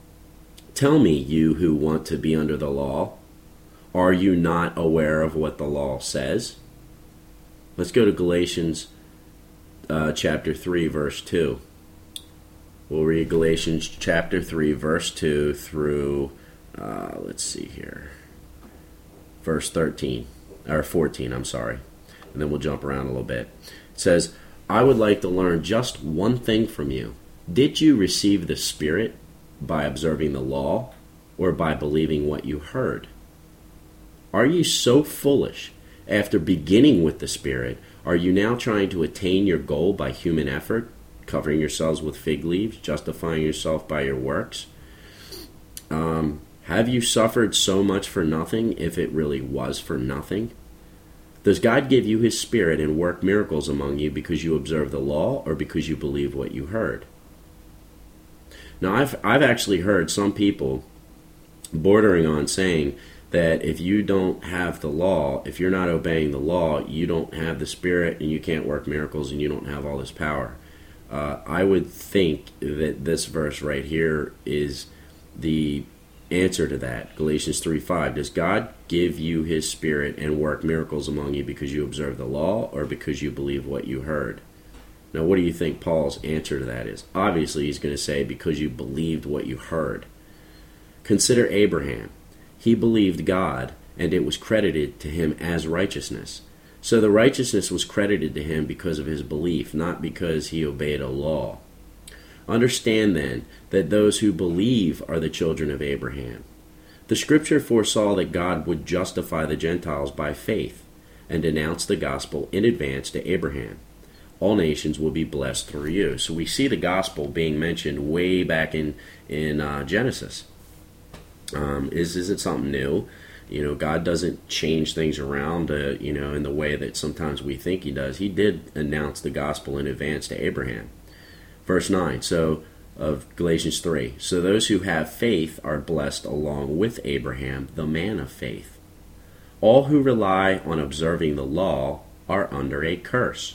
Tell me, you who want to be under the law, are you not aware of what the law says? Let's go to Galatians uh, chapter three, verse two. We'll read Galatians chapter three, verse two through, uh, let's see here, verse thirteen, or fourteen, I'm sorry. And then we'll jump around a little bit. It says, I would like to learn just one thing from you. Did you receive the Spirit by observing the law, or by believing what you heard? Are you so foolish? After beginning with the Spirit, are you now trying to attain your goal by human effort, covering yourselves with fig leaves, justifying yourself by your works? Um, have you suffered so much for nothing, if it really was for nothing? Does God give you His Spirit and work miracles among you because you observe the law, or because you believe what you heard? Now, I've I've actually heard some people bordering on saying that if you don't have the law, if you're not obeying the law, you don't have the Spirit and you can't work miracles and you don't have all this power. Uh, I would think that this verse right here is the answer to that. Galatians three five. Does God give you His Spirit and work miracles among you because you observe the law, or because you believe what you heard? Now, what do you think Paul's answer to that is? Obviously, he's going to say, because you believed what you heard. Consider Abraham. He believed God, and it was credited to him as righteousness. So the righteousness was credited to him because of his belief, not because he obeyed a law. Understand, then, that those who believe are the children of Abraham. The Scripture foresaw that God would justify the Gentiles by faith, and announce the gospel in advance to Abraham. All nations will be blessed through you. So we see the gospel being mentioned way back in in uh, Genesis. Um, is isn't something new? You know, God doesn't change things around, uh, you know, in the way that sometimes we think He does. He did announce the gospel in advance to Abraham. Verse nine. So of Galatians three. So those who have faith are blessed along with Abraham, the man of faith. All who rely on observing the law are under a curse.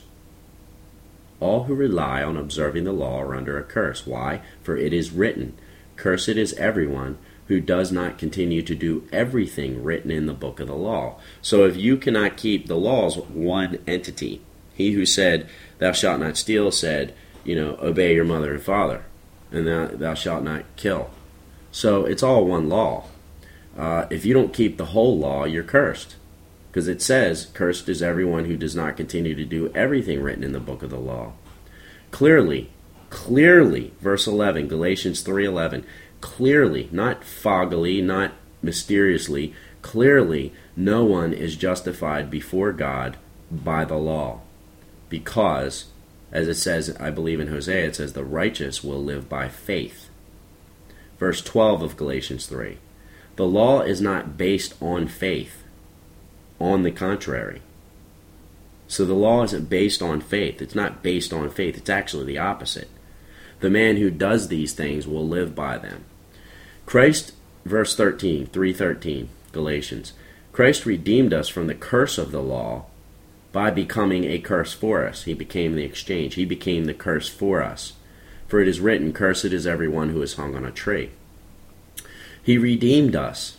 All who rely on observing the law are under a curse. Why? For it is written, cursed is everyone who does not continue to do everything written in the book of the law. So if you cannot keep the laws, one entity. He who said, thou shalt not steal, said, you know, obey your mother and father, and thou, thou shalt not kill. So it's all one law. Uh, if you don't keep the whole law, you're cursed. Because it says, cursed is everyone who does not continue to do everything written in the book of the law. Clearly, clearly, verse eleven, Galatians three eleven, clearly, not foggily, not mysteriously. Clearly, no one is justified before God by the law, because, as it says, I believe in Hosea, it says, the righteous will live by faith. Verse twelve of Galatians three. The law is not based on faith. On the contrary. So the law isn't based on faith. It's not based on faith. It's actually the opposite. The man who does these things will live by them. Christ, verse thirteen, three thirteen, Galatians. Christ redeemed us from the curse of the law by becoming a curse for us. He became the exchange. He became the curse for us. For it is written, cursed is everyone who is hung on a tree. He redeemed us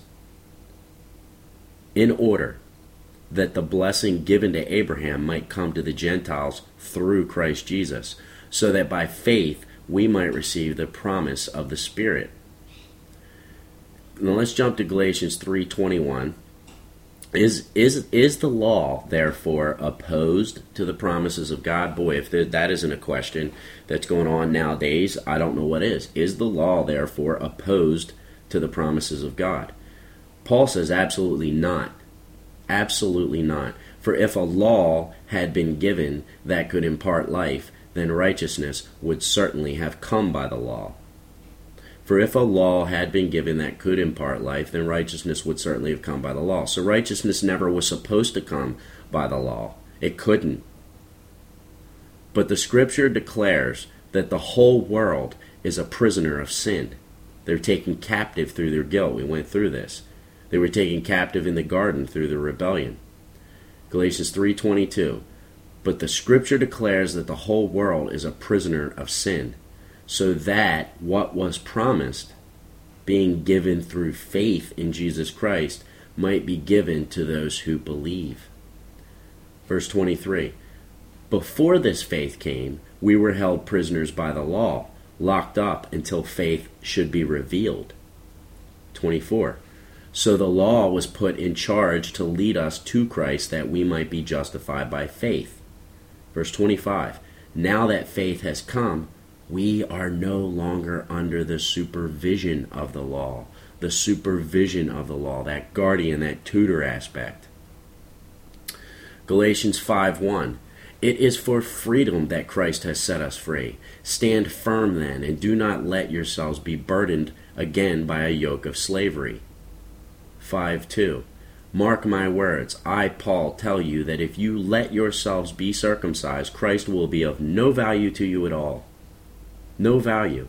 in order that the blessing given to Abraham might come to the Gentiles through Christ Jesus, so that by faith we might receive the promise of the Spirit. Now let's jump to Galatians three twenty-one. Is is is the law, therefore, opposed to the promises of God? Boy, if that isn't a question that's going on nowadays, I don't know what is. Is the law, therefore, opposed to the promises of God? Paul says absolutely not. Absolutely not. For if a law had been given that could impart life, then righteousness would certainly have come by the law. For if a law had been given that could impart life, then righteousness would certainly have come by the law. So righteousness never was supposed to come by the law. It couldn't. But the Scripture declares that the whole world is a prisoner of sin. They're taken captive through their guilt. We went through this. They were taken captive in the garden through the rebellion. Galatians three twenty-two. But the Scripture declares that the whole world is a prisoner of sin, so that what was promised, being given through faith in Jesus Christ, might be given to those who believe. Verse twenty-three. Before this faith came, we were held prisoners by the law, locked up until faith should be revealed. twenty-four. So the law was put in charge to lead us to Christ that we might be justified by faith. Verse twenty-five. Now that faith has come, we are no longer under the supervision of the law. The supervision of the law, that guardian, that tutor aspect. Galatians five one. It is for freedom that Christ has set us free. Stand firm then, and do not let yourselves be burdened again by a yoke of slavery. five two. Mark my words, I, Paul, tell you that if you let yourselves be circumcised, Christ will be of no value to you at all. No value.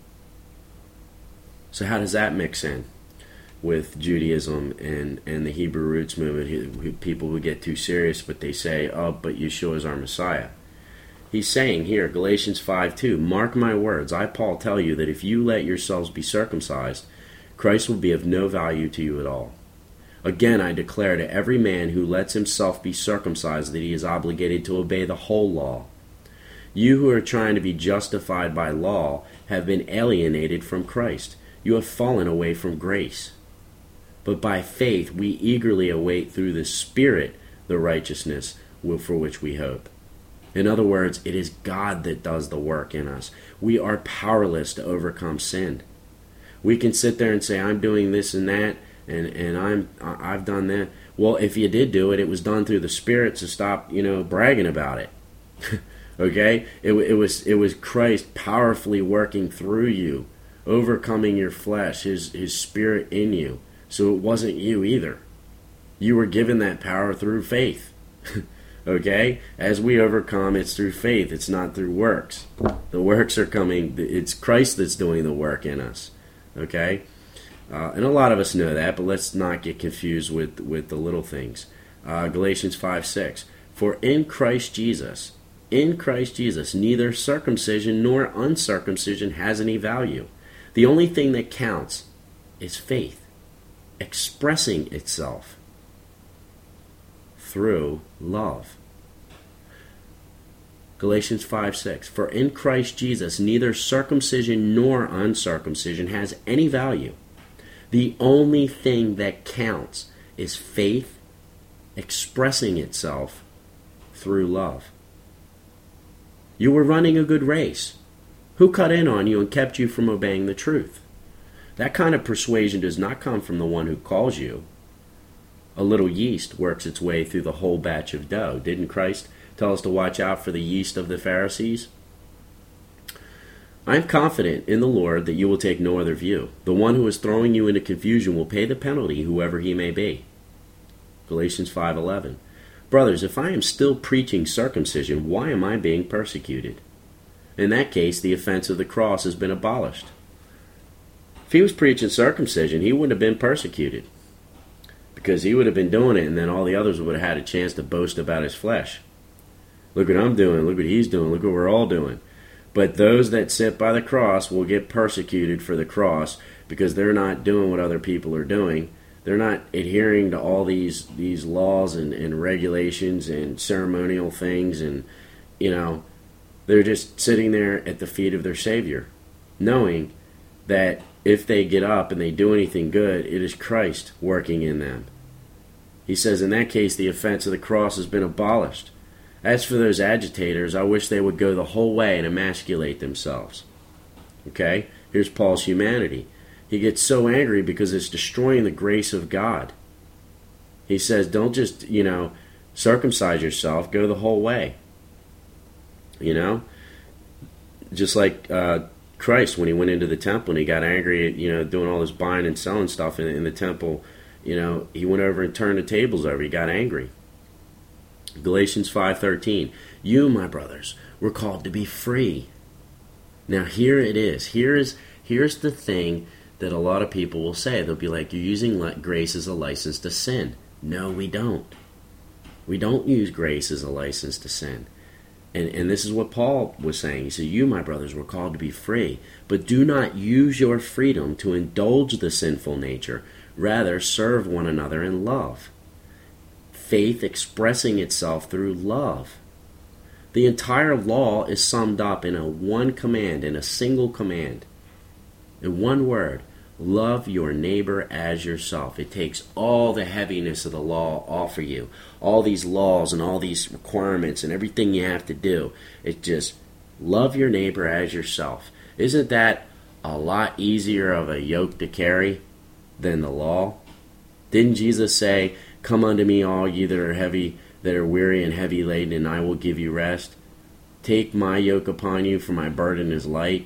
So how does that mix in with Judaism and, and the Hebrew roots movement? People would get too serious, but they say, oh, but Yeshua is our Messiah. He's saying here, Galatians five two, mark my words, I, Paul, tell you that if you let yourselves be circumcised, Christ will be of no value to you at all. Again, I declare to every man who lets himself be circumcised that he is obligated to obey the whole law. You who are trying to be justified by law have been alienated from Christ. You have fallen away from grace. But by faith we eagerly await through the Spirit the righteousness for which we hope. In other words, it is God that does the work in us. We are powerless to overcome sin. We can sit there and say, I'm doing this and that, and, and I'm, I've done that. Well, if you did do it, it was done through the Spirit, so stop, you know, bragging about it. Okay? It, it was it was Christ powerfully working through you, overcoming your flesh, his, his Spirit in you. So it wasn't you either. You were given that power through faith. Okay? As we overcome, it's through faith. It's not through works. The works are coming. It's Christ that's doing the work in us. Okay? Uh, and a lot of us know that, but let's not get confused with, with the little things. Uh, Galatians five six. For in Christ Jesus, in Christ Jesus, neither circumcision nor uncircumcision has any value. The only thing that counts is faith, expressing itself through love. Galatians five six. For in Christ Jesus, neither circumcision nor uncircumcision has any value. The only thing that counts is faith expressing itself through love. You were running a good race. Who cut in on you and kept you from obeying the truth? That kind of persuasion does not come from the one who calls you. A little yeast works its way through the whole batch of dough. Didn't Christ tell us to watch out for the yeast of the Pharisees? I am confident in the Lord that you will take no other view. The one who is throwing you into confusion will pay the penalty, whoever he may be. Galatians five eleven. Brothers, if I am still preaching circumcision, why am I being persecuted? In that case, the offense of the cross has been abolished. If he was preaching circumcision, he wouldn't have been persecuted, because he would have been doing it, and then all the others would have had a chance to boast about his flesh. Look what I'm doing, look what he's doing, look what we're all doing. But those that sit by the cross will get persecuted for the cross, because they're not doing what other people are doing. They're not adhering to all these these laws and, and regulations and ceremonial things, and, you know, they're just sitting there at the feet of their Savior, knowing that if they get up and they do anything good, it is Christ working in them. He says, in that case, the offense of the cross has been abolished. As for those agitators, I wish they would go the whole way and emasculate themselves. Okay? Here's Paul's humanity. He gets so angry because it's destroying the grace of God. He says, don't just, you know, circumcise yourself, go the whole way. You know? Just like uh, Christ, when he went into the temple and he got angry at, you know, doing all this buying and selling stuff in, in the temple, you know, he went over and turned the tables over. He got angry. Galatians five thirteen. You, my brothers, were called to be free. Now here it is. Here is here's the thing that a lot of people will say. They'll be like, you're using grace as a license to sin. No, we don't. We don't use grace as a license to sin. And, and this is what Paul was saying. He said, you, my brothers, were called to be free, but do not use your freedom to indulge the sinful nature. Rather, serve one another in love. Faith expressing itself through love. The entire law is summed up in a one command, in a single command. In one word, love your neighbor as yourself. It takes all the heaviness of the law off of you. All these laws and all these requirements and everything you have to do. It just, love your neighbor as yourself. Isn't that a lot easier of a yoke to carry than the law? Didn't Jesus say, come unto me all ye that are heavy, that are weary and heavy laden, and I will give you rest? Take my yoke upon you, for my burden is light.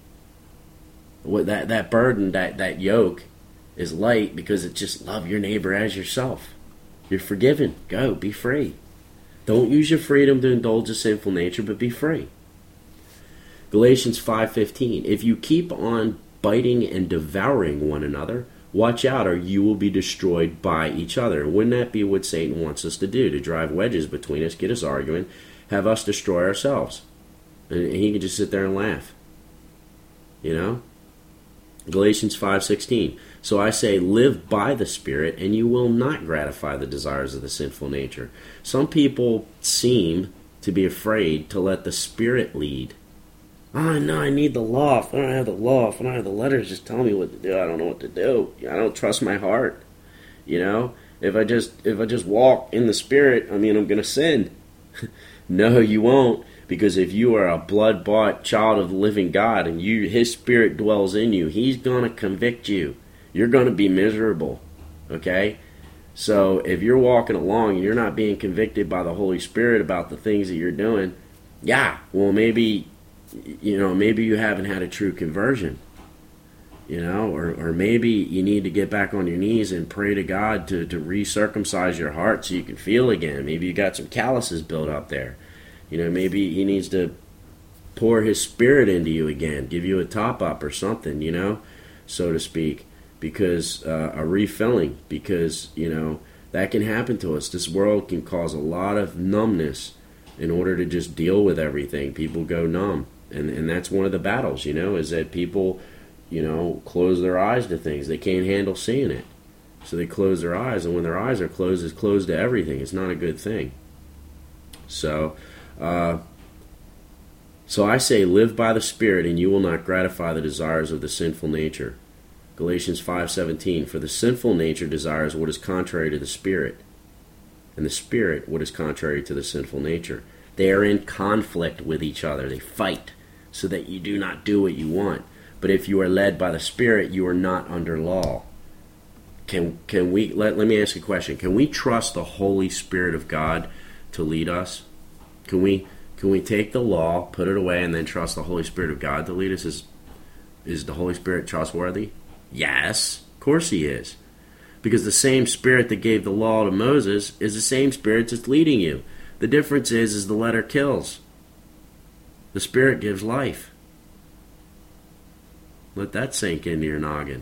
What that, that burden, that, that yoke is light because it's just love your neighbor as yourself. You're forgiven. Go, be free. Don't use your freedom to indulge a sinful nature, but be free. Galatians five fifteen. If you keep on biting and devouring one another, watch out, or you will be destroyed by each other. Wouldn't that be what Satan wants us to do? To drive wedges between us, get us arguing, have us destroy ourselves. And he can just sit there and laugh. You know? Galatians five sixteen. So I say, live by the Spirit, and you will not gratify the desires of the sinful nature. Some people seem to be afraid to let the Spirit lead. Oh, no, I need the law. If I don't have the law, if I don't have the letters, just tell me what to do. I don't know what to do. I don't trust my heart. You know, if I just if I just walk in the Spirit, I mean, I'm going to sin. No, you won't. Because if you are a blood-bought child of the living God and you, His Spirit dwells in you, He's going to convict you. You're going to be miserable, okay? So if you're walking along and you're not being convicted by the Holy Spirit about the things that you're doing, yeah, well, maybe, you know, maybe you haven't had a true conversion, you know, or, or maybe you need to get back on your knees and pray to God to, to recircumcise your heart so you can feel again. Maybe you got some calluses built up there. You know, maybe He needs to pour His Spirit into you again, give you a top-up or something, you know, so to speak, because uh, a refilling, because, you know, that can happen to us. This world can cause a lot of numbness in order to just deal with everything. People go numb, and, and that's one of the battles, you know, is that people, you know, close their eyes to things. They can't handle seeing it, so they close their eyes, and when their eyes are closed, it's closed to everything. It's not a good thing. So... Uh, so I say, live by the Spirit, and you will not gratify the desires of the sinful nature. Galatians five seventeen. For the sinful nature desires what is contrary to the Spirit, and the Spirit what is contrary to the sinful nature. They are in conflict with each other. They fight so that you do not do what you want. But if you are led by the Spirit, you are not under law. Can can we let let me ask you a question? Can we trust the Holy Spirit of God to lead us? Can we can we take the law, put it away, and then trust the Holy Spirit of God to lead us? Is is the Holy Spirit trustworthy? Yes, of course he is. Because the same Spirit that gave the law to Moses is the same Spirit that's leading you. The difference is, is the letter kills. The Spirit gives life. Let that sink into your noggin.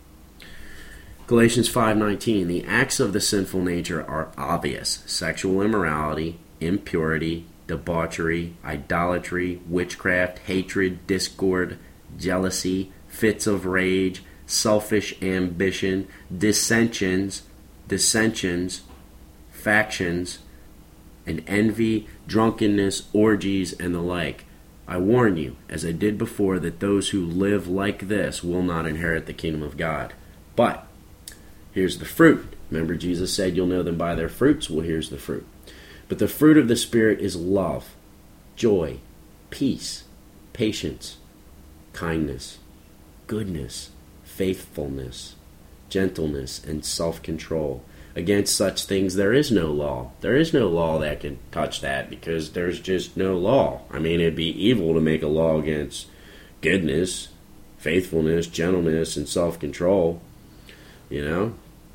Galatians five nineteen, the acts of the sinful nature are obvious. Sexual immorality, impurity, debauchery, idolatry, witchcraft, hatred, discord, jealousy, fits of rage, selfish ambition, dissensions, dissensions, factions, and envy, drunkenness, orgies, and the like. I warn you, as I did before, that those who live like this will not inherit the kingdom of God. But here's the fruit. Remember, Jesus said you'll know them by their fruits. Well, here's the fruit. But the fruit of the Spirit is love, joy, peace, patience, kindness, goodness, faithfulness, gentleness, and self-control. Against such things there is no law. There is no law that can touch that because there's just no law. I mean, it'd be evil to make a law against goodness, faithfulness, gentleness, and self-control. You know?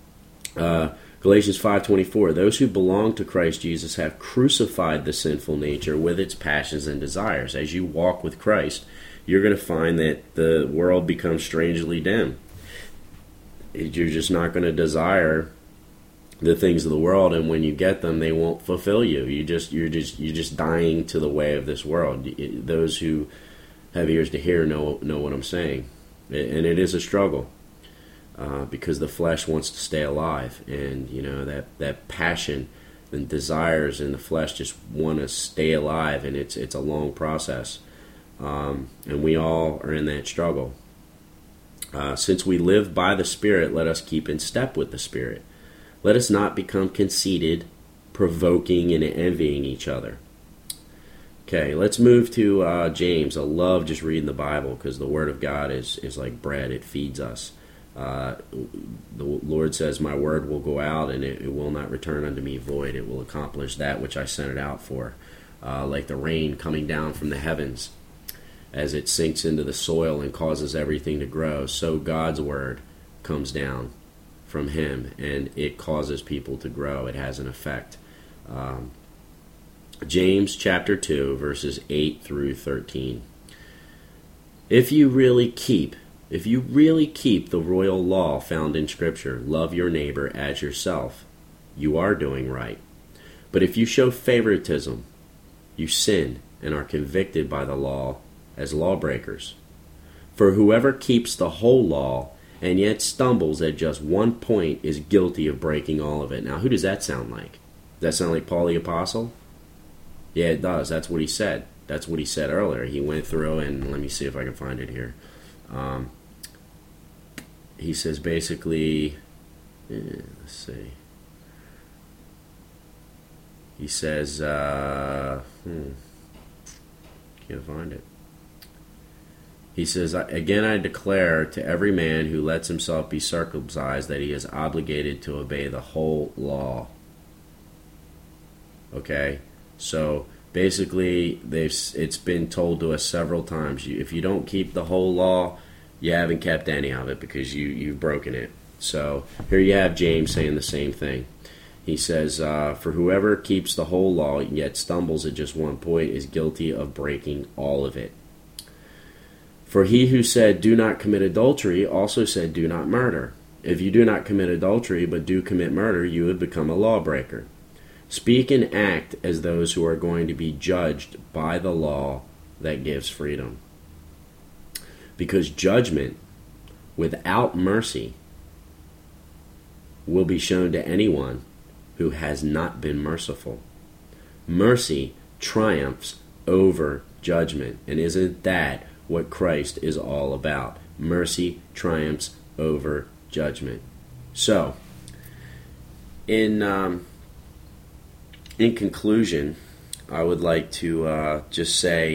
Uh, Galatians five twenty-four, those who belong to Christ Jesus have crucified the sinful nature with its passions and desires. As you walk with Christ, you're going to find that the world becomes strangely dim. You're just not going to desire the things of the world, and when you get them, they won't fulfill you. You just you're just you're just dying to the way of this world. Those who have ears to hear know know what I'm saying, and it is a struggle uh, because the flesh wants to stay alive, and you know that that passion and desires in the flesh just want to stay alive, and it's it's a long process, um, and we all are in that struggle. Uh, since we live by the Spirit, let us keep in step with the Spirit. Let us not become conceited, provoking, and envying each other. Okay, let's move to uh, James. I love just reading the Bible because the Word of God is, is like bread. It feeds us. Uh, the Lord says, my word will go out and it, it will not return unto me void. It will accomplish that which I sent it out for. Uh, like the rain coming down from the heavens as it sinks into the soil and causes everything to grow. So God's Word comes down from him, and it causes people to grow. It has an effect. Um, James chapter two, verses eight through thirteen. If you really keep, if you really keep the royal law found in Scripture, love your neighbor as yourself, you are doing right. But if you show favoritism, you sin and are convicted by the law as lawbreakers. For whoever keeps the whole law and yet stumbles at just one point is guilty of breaking all of it. Now, who does that sound like? Does that sound like Paul the Apostle? Yeah, it does. That's what he said. That's what he said earlier. He went through, and let me see if I can find it here. Um, he says basically, eh, let's see. He says, uh, hmm, can't find it. He says, again I declare to every man who lets himself be circumcised that he is obligated to obey the whole law. Okay? So, basically, they've, it's been told to us several times, if you don't keep the whole law, you haven't kept any of it because you, you've broken it. So, here you have James saying the same thing. He says, uh, for whoever keeps the whole law yet stumbles at just one point is guilty of breaking all of it. For he who said, do not commit adultery, also said, do not murder. If you do not commit adultery, but do commit murder, you have become a lawbreaker. Speak and act as those who are going to be judged by the law that gives freedom. Because judgment without mercy will be shown to anyone who has not been merciful. Mercy triumphs over judgment, and isn't that what Christ is all about? Mercy triumphs over judgment. So, in um, in conclusion, I would like to uh, just say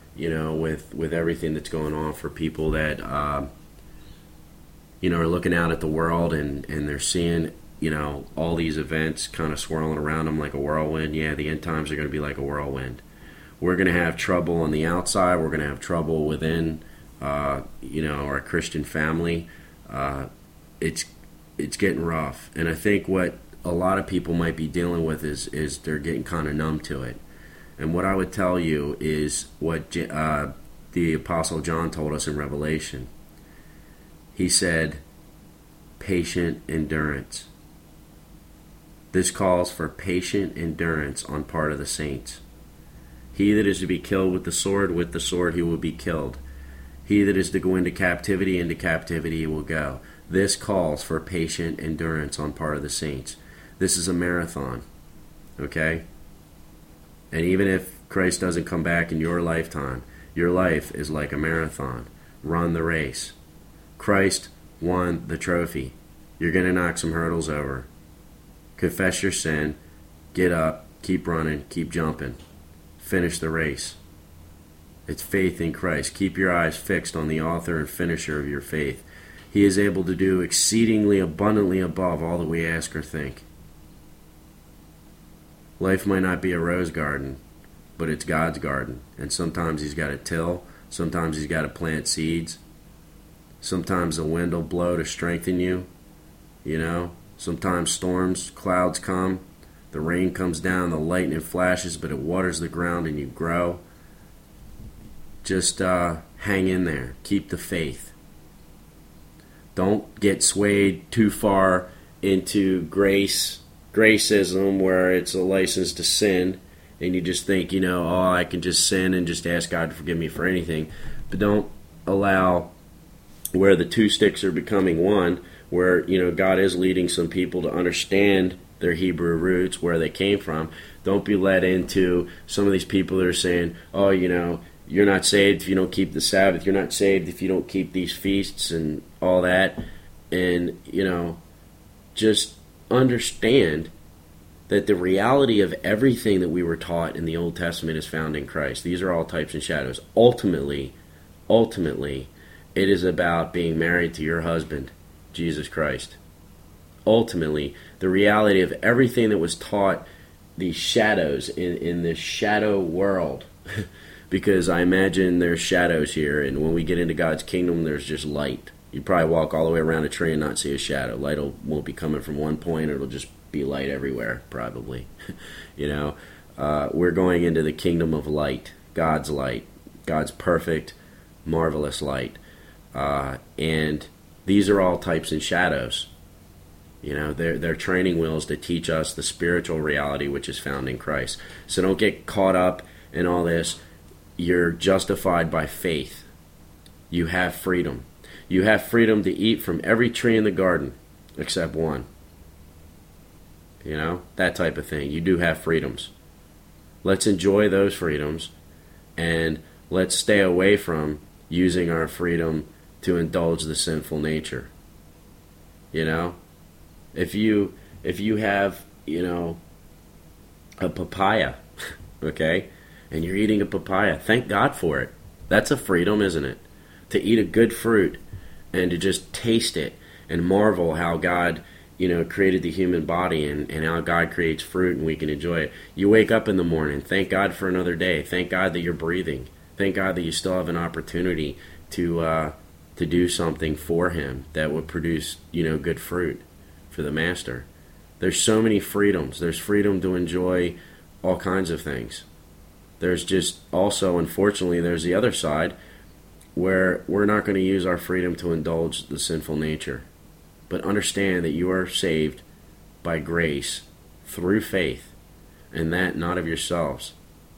you know, with, with everything that's going on for people that, uh, you know, are looking out at the world and, and they're seeing, you know, all these events kind of swirling around them like a whirlwind. Yeah, the end times are going to be like a whirlwind. We're going to have trouble on the outside. We're going to have trouble within, uh, you know, our Christian family. Uh, it's it's getting rough. And I think what a lot of people might be dealing with is, is they're getting kind of numb to it. And what I would tell you is what uh, the Apostle John told us in Revelation. He said, patient endurance. This calls for patient endurance on part of the saints. He that is to be killed with the sword, with the sword he will be killed. He that is to go into captivity, into captivity he will go. This calls for patient endurance on part of the saints. This is a marathon, okay? And even if Christ doesn't come back in your lifetime, your life is like a marathon. Run the race. Christ won the trophy. You're going to knock some hurdles over. Confess your sin. Get up. Keep running. Keep jumping. Finish the race. It's faith in Christ. Keep your eyes fixed on the author and finisher of your faith. He is able to do exceedingly abundantly above all that we ask or think. Life might not be a rose garden, but it's God's garden. And sometimes he's got to till. Sometimes he's got to plant seeds. Sometimes the wind will blow to strengthen you. You know, sometimes storms, clouds come. The rain comes down, the lightning flashes, but it waters the ground and you grow. Just uh, hang in there. Keep the faith. Don't get swayed too far into grace, gracism, where it's a license to sin, and you just think, you know, oh, I can just sin and just ask God to forgive me for anything. But don't allow where the two sticks are becoming one, where, you know, God is leading some people to understand their Hebrew roots, where they came from. Don't be led into some of these people that are saying, oh, you know, you're not saved if you don't keep the Sabbath. You're not saved if you don't keep these feasts and all that. And, you know, just understand that the reality of everything that we were taught in the Old Testament is found in Christ. These are all types and shadows. Ultimately, ultimately, it is about being married to your husband, Jesus Christ. Ultimately, the reality of everything that was taught, these shadows in, in this shadow world, because I imagine there's shadows here, and when we get into God's kingdom, there's just light. You probably walk all the way around a tree and not see a shadow. Light will, won't be coming from one point, it'll just be light everywhere, probably. You know, uh, we're going into the kingdom of light, God's light, God's perfect, marvelous light. Uh, and these are all types and shadows. You know, they're, they're training wheels to teach us the spiritual reality which is found in Christ. So don't get caught up in all this. You're justified by faith. You have freedom. You have freedom to eat from every tree in the garden except one. You know, that type of thing. You do have freedoms. Let's enjoy those freedoms, and let's stay away from using our freedom to indulge the sinful nature. You know, if you if you have, you know, a papaya, okay, and you're eating a papaya, thank God for it. That's a freedom, isn't it? To eat a good fruit and to just taste it and marvel how God, you know, created the human body and, and how God creates fruit and we can enjoy it. You wake up in the morning, thank God for another day. Thank God that you're breathing. Thank God that you still have an opportunity to uh, to do something for Him that would produce, you know, good fruit for the Master. There's so many freedoms. There's freedom to enjoy all kinds of things. There's just also, unfortunately, there's the other side where we're not going to use our freedom to indulge the sinful nature. But understand that you are saved by grace through faith, and that not of yourselves.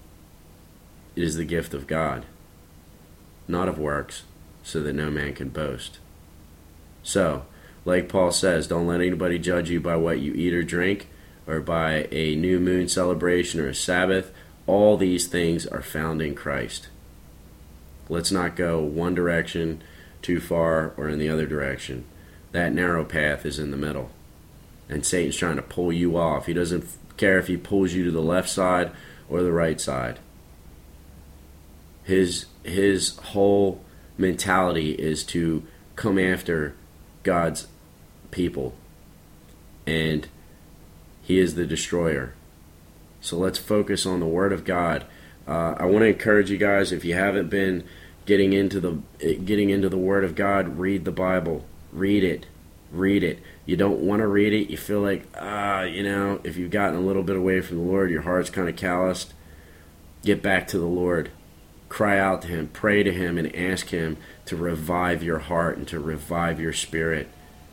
It is the gift of God, not of works, so that no man can boast. So, like Paul says, don't let anybody judge you by what you eat or drink, or by a new moon celebration or a Sabbath. All these things are found in Christ. Let's not go one direction too far or in the other direction. That narrow path is in the middle. And Satan's trying to pull you off. He doesn't care if he pulls you to the left side or the right side. His his whole mentality is to come after God's people, and he is the destroyer. So let's focus on the Word of God. Uh, I want to encourage you guys, if you haven't been getting into the getting into the Word of God, read the Bible. Read it. Read it. You don't want to read it. You feel like, ah, you know, if you've gotten a little bit away from the Lord, your heart's kind of calloused, get back to the Lord. Cry out to Him. Pray to Him and ask Him to revive your heart and to revive your spirit.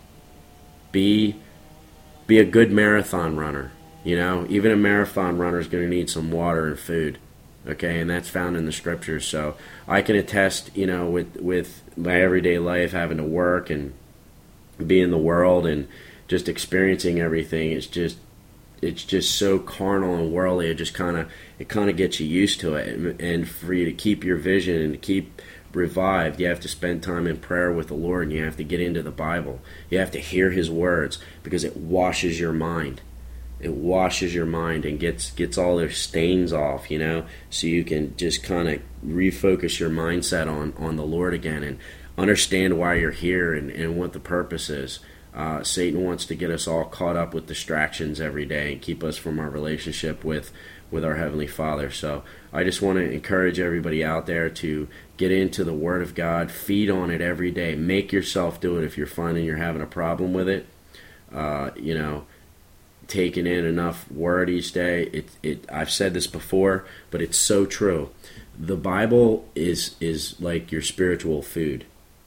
Be, be a good marathon runner. You know, even a marathon runner is going to need some water and food. Okay, and that's found in the scriptures. So I can attest, you know, with, with my everyday life, having to work and be in the world and just experiencing everything. It's just, it's just so carnal and worldly. It just kind of, it kind of gets you used to it. And, and for you to keep your vision and to keep revived, you have to spend time in prayer with the Lord, and you have to get into the Bible. You have to hear His words, because it washes your mind. It washes your mind and gets gets all those stains off, you know, so you can just kind of refocus your mindset on, on the Lord again and understand why you're here and, and what the purpose is. Uh, Satan wants to get us all caught up with distractions every day and keep us from our relationship with, with our Heavenly Father. So I just want to encourage everybody out there to get into the Word of God, feed on it every day. Make yourself do it if you're finding you're having a problem with it. Uh, you know, taking in enough word each day. It, it, I've said this before, but it's so true. The Bible is is like your spiritual food,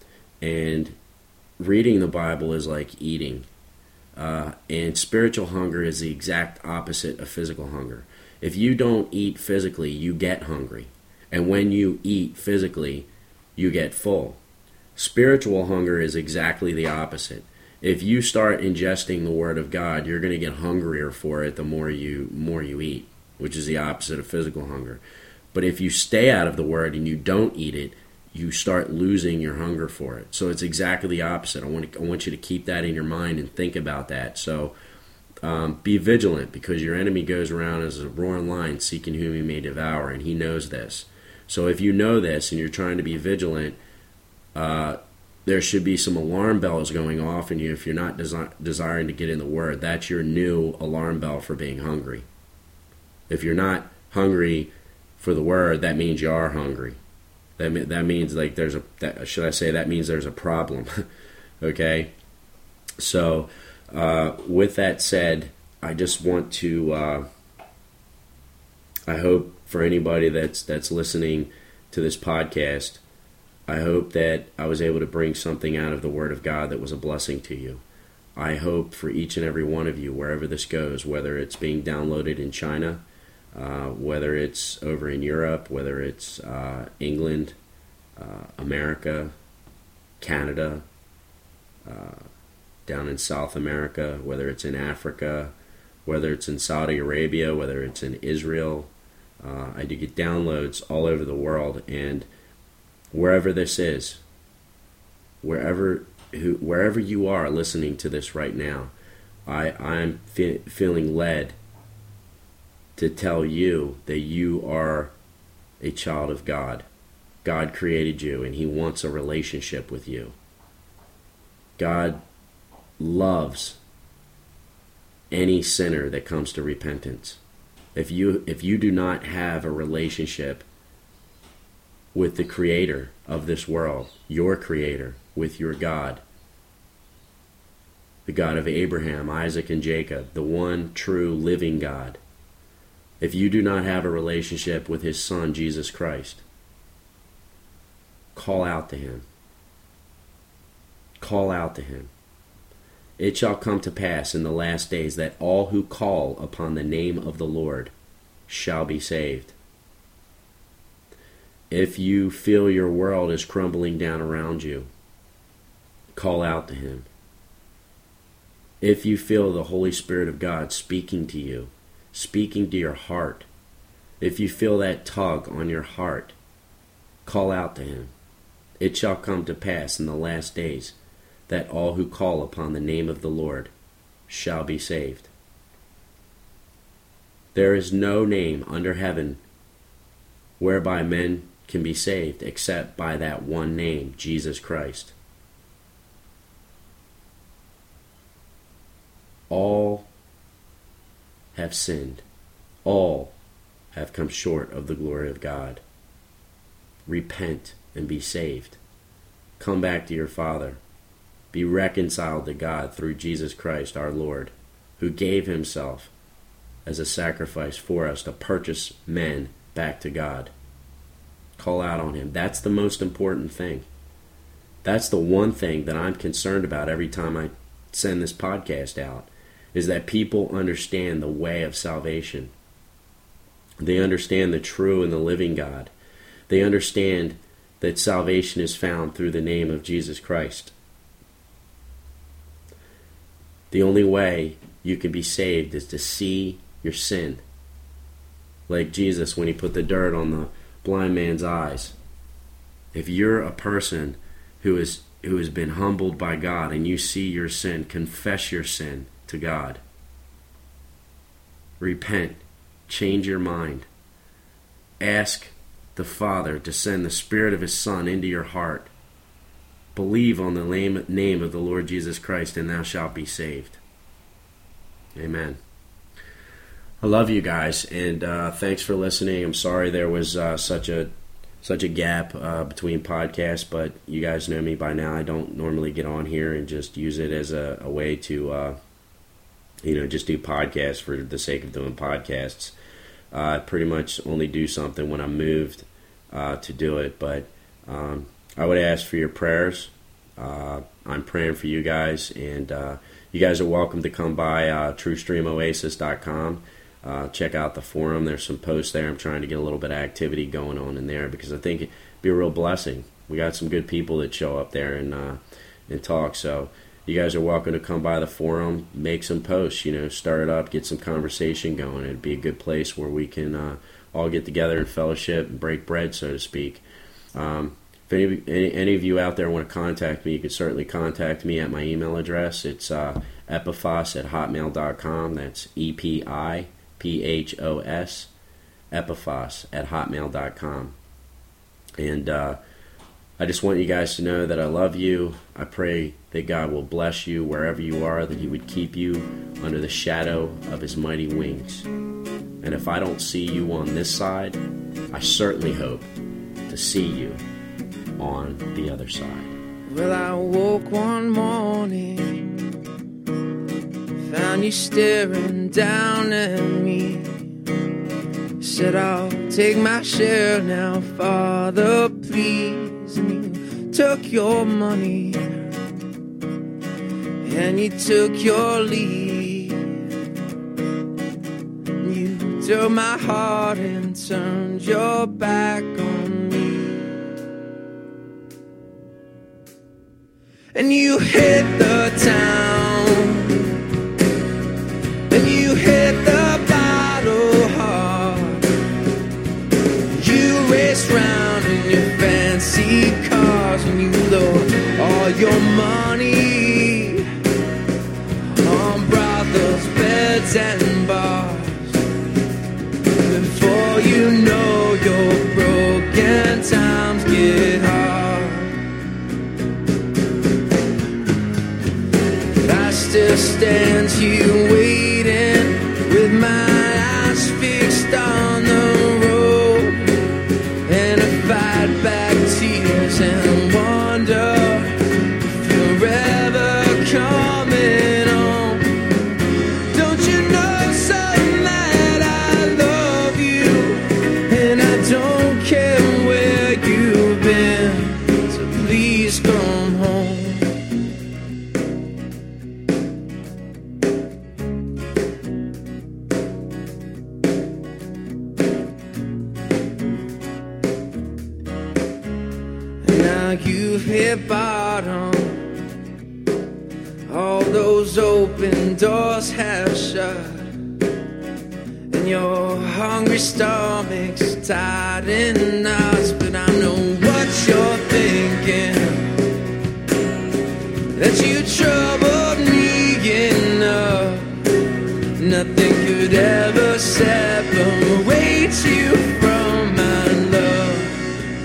and reading the Bible is like eating. Uh, and spiritual hunger is the exact opposite of physical hunger. If you don't eat physically, you get hungry, and when you eat physically, you get full. Spiritual hunger is exactly the opposite. If you start ingesting the Word of God, you're going to get hungrier for it the more you more you eat, which is the opposite of physical hunger. But if you stay out of the Word and you don't eat it, you start losing your hunger for it. So it's exactly the opposite. I want to, I want you to keep that in your mind and think about that. So um, be vigilant, because your enemy goes around as a roaring lion seeking whom he may devour, and he knows this. So if you know this and you're trying to be vigilant, uh, there should be some alarm bells going off in you if you're not desi- desiring to get in the Word. That's your new alarm bell for being hungry. If you're not hungry for the Word, that means you are hungry. That that means like there's a, that, should I say, that means there's a problem. Okay? So, uh, with that said, I just want to, uh, I hope for anybody that's that's listening to this podcast, I hope that I was able to bring something out of the Word of God that was a blessing to you. I hope for each and every one of you, wherever this goes, whether it's being downloaded in China, uh, whether it's over in Europe, whether it's uh, England, uh, America, Canada, uh, down in South America, whether it's in Africa, whether it's in Saudi Arabia, whether it's in Israel. Uh, I do get downloads all over the world, and wherever this is, wherever who, wherever you are listening to this right now, I I'm fe- feeling led to tell you that you are a child of God. God created you, and He wants a relationship with you. God loves any sinner that comes to repentance. If you if you do not have a relationship with the Creator of this world, your Creator, with your God, the God of Abraham, Isaac, and Jacob, the one true living God, if you do not have a relationship with His Son, Jesus Christ, call out to Him. Call out to Him. It shall come to pass in the last days that all who call upon the name of the Lord shall be saved. If you feel your world is crumbling down around you, call out to Him. If you feel the Holy Spirit of God speaking to you, speaking to your heart, if you feel that tug on your heart, call out to Him. It shall come to pass in the last days that all who call upon the name of the Lord shall be saved. There is no name under heaven whereby men can be saved except by that one name, Jesus Christ. All have sinned. All have come short of the glory of God. Repent and be saved. Come back to your Father. Be reconciled to God through Jesus Christ our Lord, who gave himself as a sacrifice for us to purchase men back to God. Call out on him. That's the most important thing. That's the one thing that I'm concerned about every time I send this podcast out, is that people understand the way of salvation. They understand the true and the living God. They understand that salvation is found through the name of Jesus Christ. The only way you can be saved is to see your sin. Like Jesus when he put the dirt on the blind man's eyes. If you're a person who is who has been humbled by God and you see your sin, confess your sin to God. Repent. Change your mind. Ask the Father to send the Spirit of his Son into your heart. Believe on the name of the Lord Jesus Christ, and thou shalt be saved. Amen. I love you guys, and uh, thanks for listening. I'm sorry there was uh, such a such a gap uh, between podcasts, but you guys know me by now. I don't normally get on here and just use it as a, a way to, uh, you know, just do podcasts for the sake of doing podcasts. Uh, I pretty much only do something when I'm moved uh, to do it, but um, I would ask for your prayers. Uh, I'm praying for you guys, and uh, you guys are welcome to come by uh, true stream oasis dot com. Uh, check out the forum. There's some posts there. I'm trying to get a little bit of activity going on in there because I think it'd be a real blessing. We got some good people that show up there and uh, and talk. So you guys are welcome to come by the forum, make some posts, you know, start it up, get some conversation going. It'd be a good place where we can uh, all get together in fellowship and break bread, so to speak. Um, if any, any, any of you out there want to contact me, you can certainly contact me at my email address. It's uh, epiphos at hotmail dot com. That's E P I P H O S, epiphos at hotmail dot com. And uh, I just want you guys to know that I love you. I pray that God will bless you wherever you are, that he would keep you under the shadow of his mighty wings. And if I don't see you on this side, I certainly hope to see you on the other side. Well, I woke one morning, found you staring down at me. Said I'll take my share now, Father, please. And you took your money and you took your leave. You took my heart and turned your back on me. And you hit the town, and you hit the bottle hard. You raced round in your fancy cars, and you blew all your money on brothels, beds, and bars. Before you know, your broken times get hard. Still stands here waiting with my eyes fixed on the road, and I fight back tears and wonder if you're ever coming home. Don't you know, son, that I love you, and I don't care where you've been, so please come home. You've hit bottom, all those open doors have shut, and your hungry stomach's tied in knots. But I know what you're thinking, that you troubled me enough. Nothing could ever separate you from my love.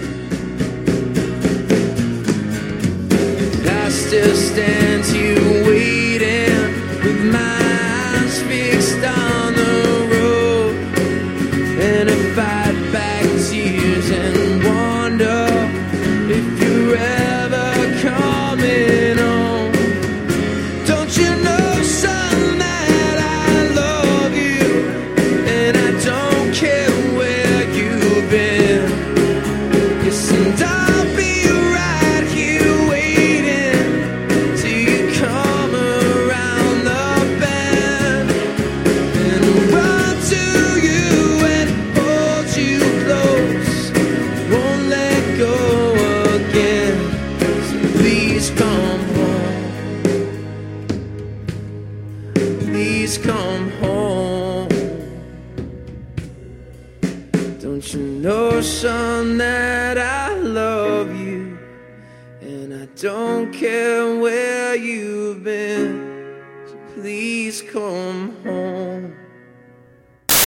stands here waiting with my eyes fixed on the road, and if I'd back tears and wonder if you're ever coming home. Don't you know, son, that I love you, and I don't care where you've been. Yes, and I'll be right here waiting till you come around the bend, and I'll run to you and hold you close, won't let go again. So please come home, please come home. Don't you know, son, that I love you, and I don't care where you've been. So please come home.